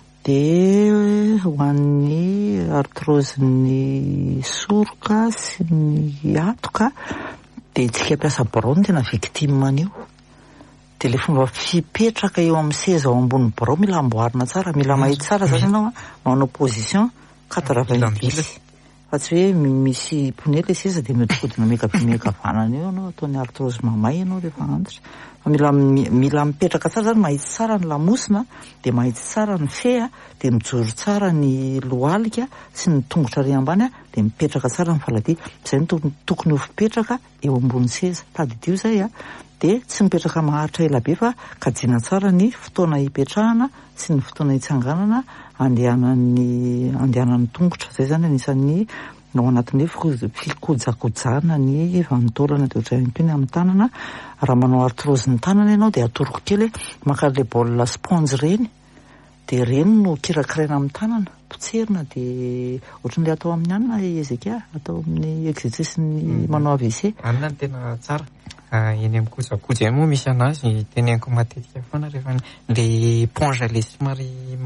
Dia ho an'ny arthrose ny soroka sy ny atoka dia tsika mpiasa birao no tena victime an'io. Dia ilay fomba fipetraka eo amin'ny seza ao ambony birao mila amboarina tsara, mila mahitsy tsara zany ianao manao position 90 fa tsy hoe misy pone ilay seza dia miodikodina mekavana eo anao ataony arthrose mamay ianao rehefa antitra. Fa mila mipetraka tsara zany, mahitsy tsara ny lamosina dia mahitsy tsara ny fea dia mijoro tsara ny lohalika sy ny tongotra ary ambany dia mipetraka tsara ny faladia. Izay no tokony ho fipetraka eo ambony seza tadidio zay dia tsy mipetraka maharitra ela be fa kajiana tsara ny fotoana hipetrahana sy ny fotoana hitsanganana andehanan'ny tongotra. Zay zany anisan'ny ao anatin'ny fikojakojana ny vanitolana dia ohatrany koa ny amin'ny tanana. Raha manao arthrose ny tanana ianao dia atoroko kely maka le baolina sponge reny dia reny no kirakiraina amin'ny tanana potserina dia ohatran'ilay atao amin'ny anina ezeka atao amin'ny exercice ny manao AVC.
Anina ny tena tsara eny amin'ny kojakoja eny moa misy anazy teneniko matetika foana rehefa le éponge le somary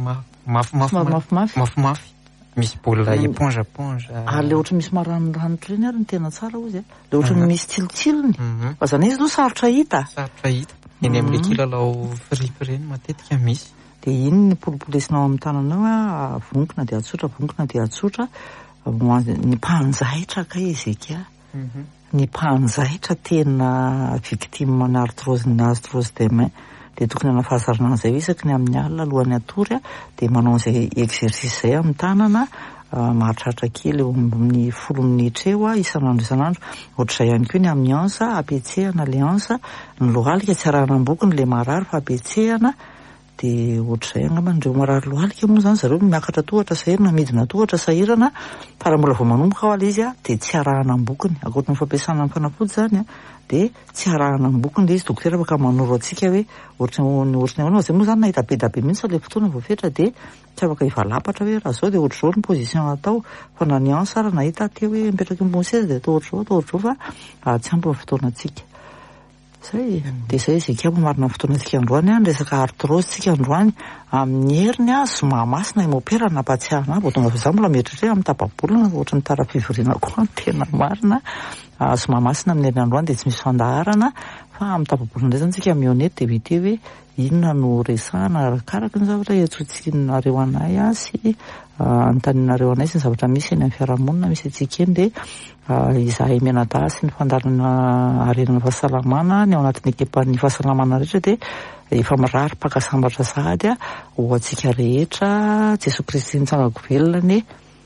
mafimafy misy baolina éponge
le ohatra misy maranidranitra reny ary ny tena tsara ozy le ohatra misy tsilotsilony fa zany izy no sarotra hita
eny amin'ny kilalao fripy reny matetika misy.
Dia iny ny polipolesinao amin'ny tananao vonkona dia atsotra ny mpanjaitra ka ezeka ny mpanjaitra tena victime ny arthrose des mains dia tokony ana fahazarana an'izay isaky ny amin'ny alina alohan'ny atory dia manao izay exercice zay amin'ny tanana mahatratra kely eo amin'ny 10 minitra eo isan'andro ohatr'izay ihany koa ny amin'ny ansa apetsehana le ansa ny lohalika tsy arahana ambokiny le marary fa apetsehana dia ohatr'izay angambandreo marary lohalika moa zany zareo miakatra tohatra sahirana midina tohatra sahirana fa raha mbola vao manomboka ho ala izy dia tsy arahana ambokiny akoatran'ny fampiasana amin'ny fanafody zany dia tsy arahana ambokiny le izy dokotera afaka manoro antsika hoe ohatrany ahoana zay moa zany nahita be da be mihitsy le fotoana voafetra dia tsy afaka hivalapatra hoe raha zao dia ohatr'izao ny position atao fa na ny ansa raha nahita teo hoe mipetraka ambony seza dia atao ohatr'izao fa tsy ampy ny fotoanantsika zay. Dia zay ezeka marina fotoanantsika androany resaka arthrose tsika androany amin'ny heriny somamasina imopera nampatsiahana vao tonga fa mbola mieritritra amin'ny tapabolana ohatrany tara-pivoriana koa tena marina somamasina amin'ny heriny androany dia tsy misy fandaharana fa amin'ny tapabolana indray zany tsika mionety dia vite hoe inona no resahana arakaraka ny zavatra hiatsotsikinareo anay sy antaninareo anay sy ny zavatra misy eny amin'ny fiarahamonina misy atsika eny dia izahay mianadahy sy ny fandarana arenana fahasalamana ny ao anatin'ny ekipan'ny fahasalamana rehetra dia efa mirary mpakasambatra sahady ho atsika rehetra Jesoa Kristy nitsangako velona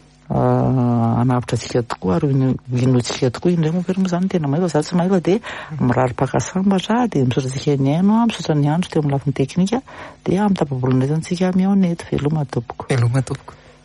anavitra atsika tokoa ary inotsika tokoa indray moa permoa zany tena mahiva za tsy mahiva dia mirary mpakasambatra dia misaotra tsika ny aino misaotra ny andro teo amin'ny lafiny teknika dia amin'ny tapabolana izany tsika miaonety veloma tompoko.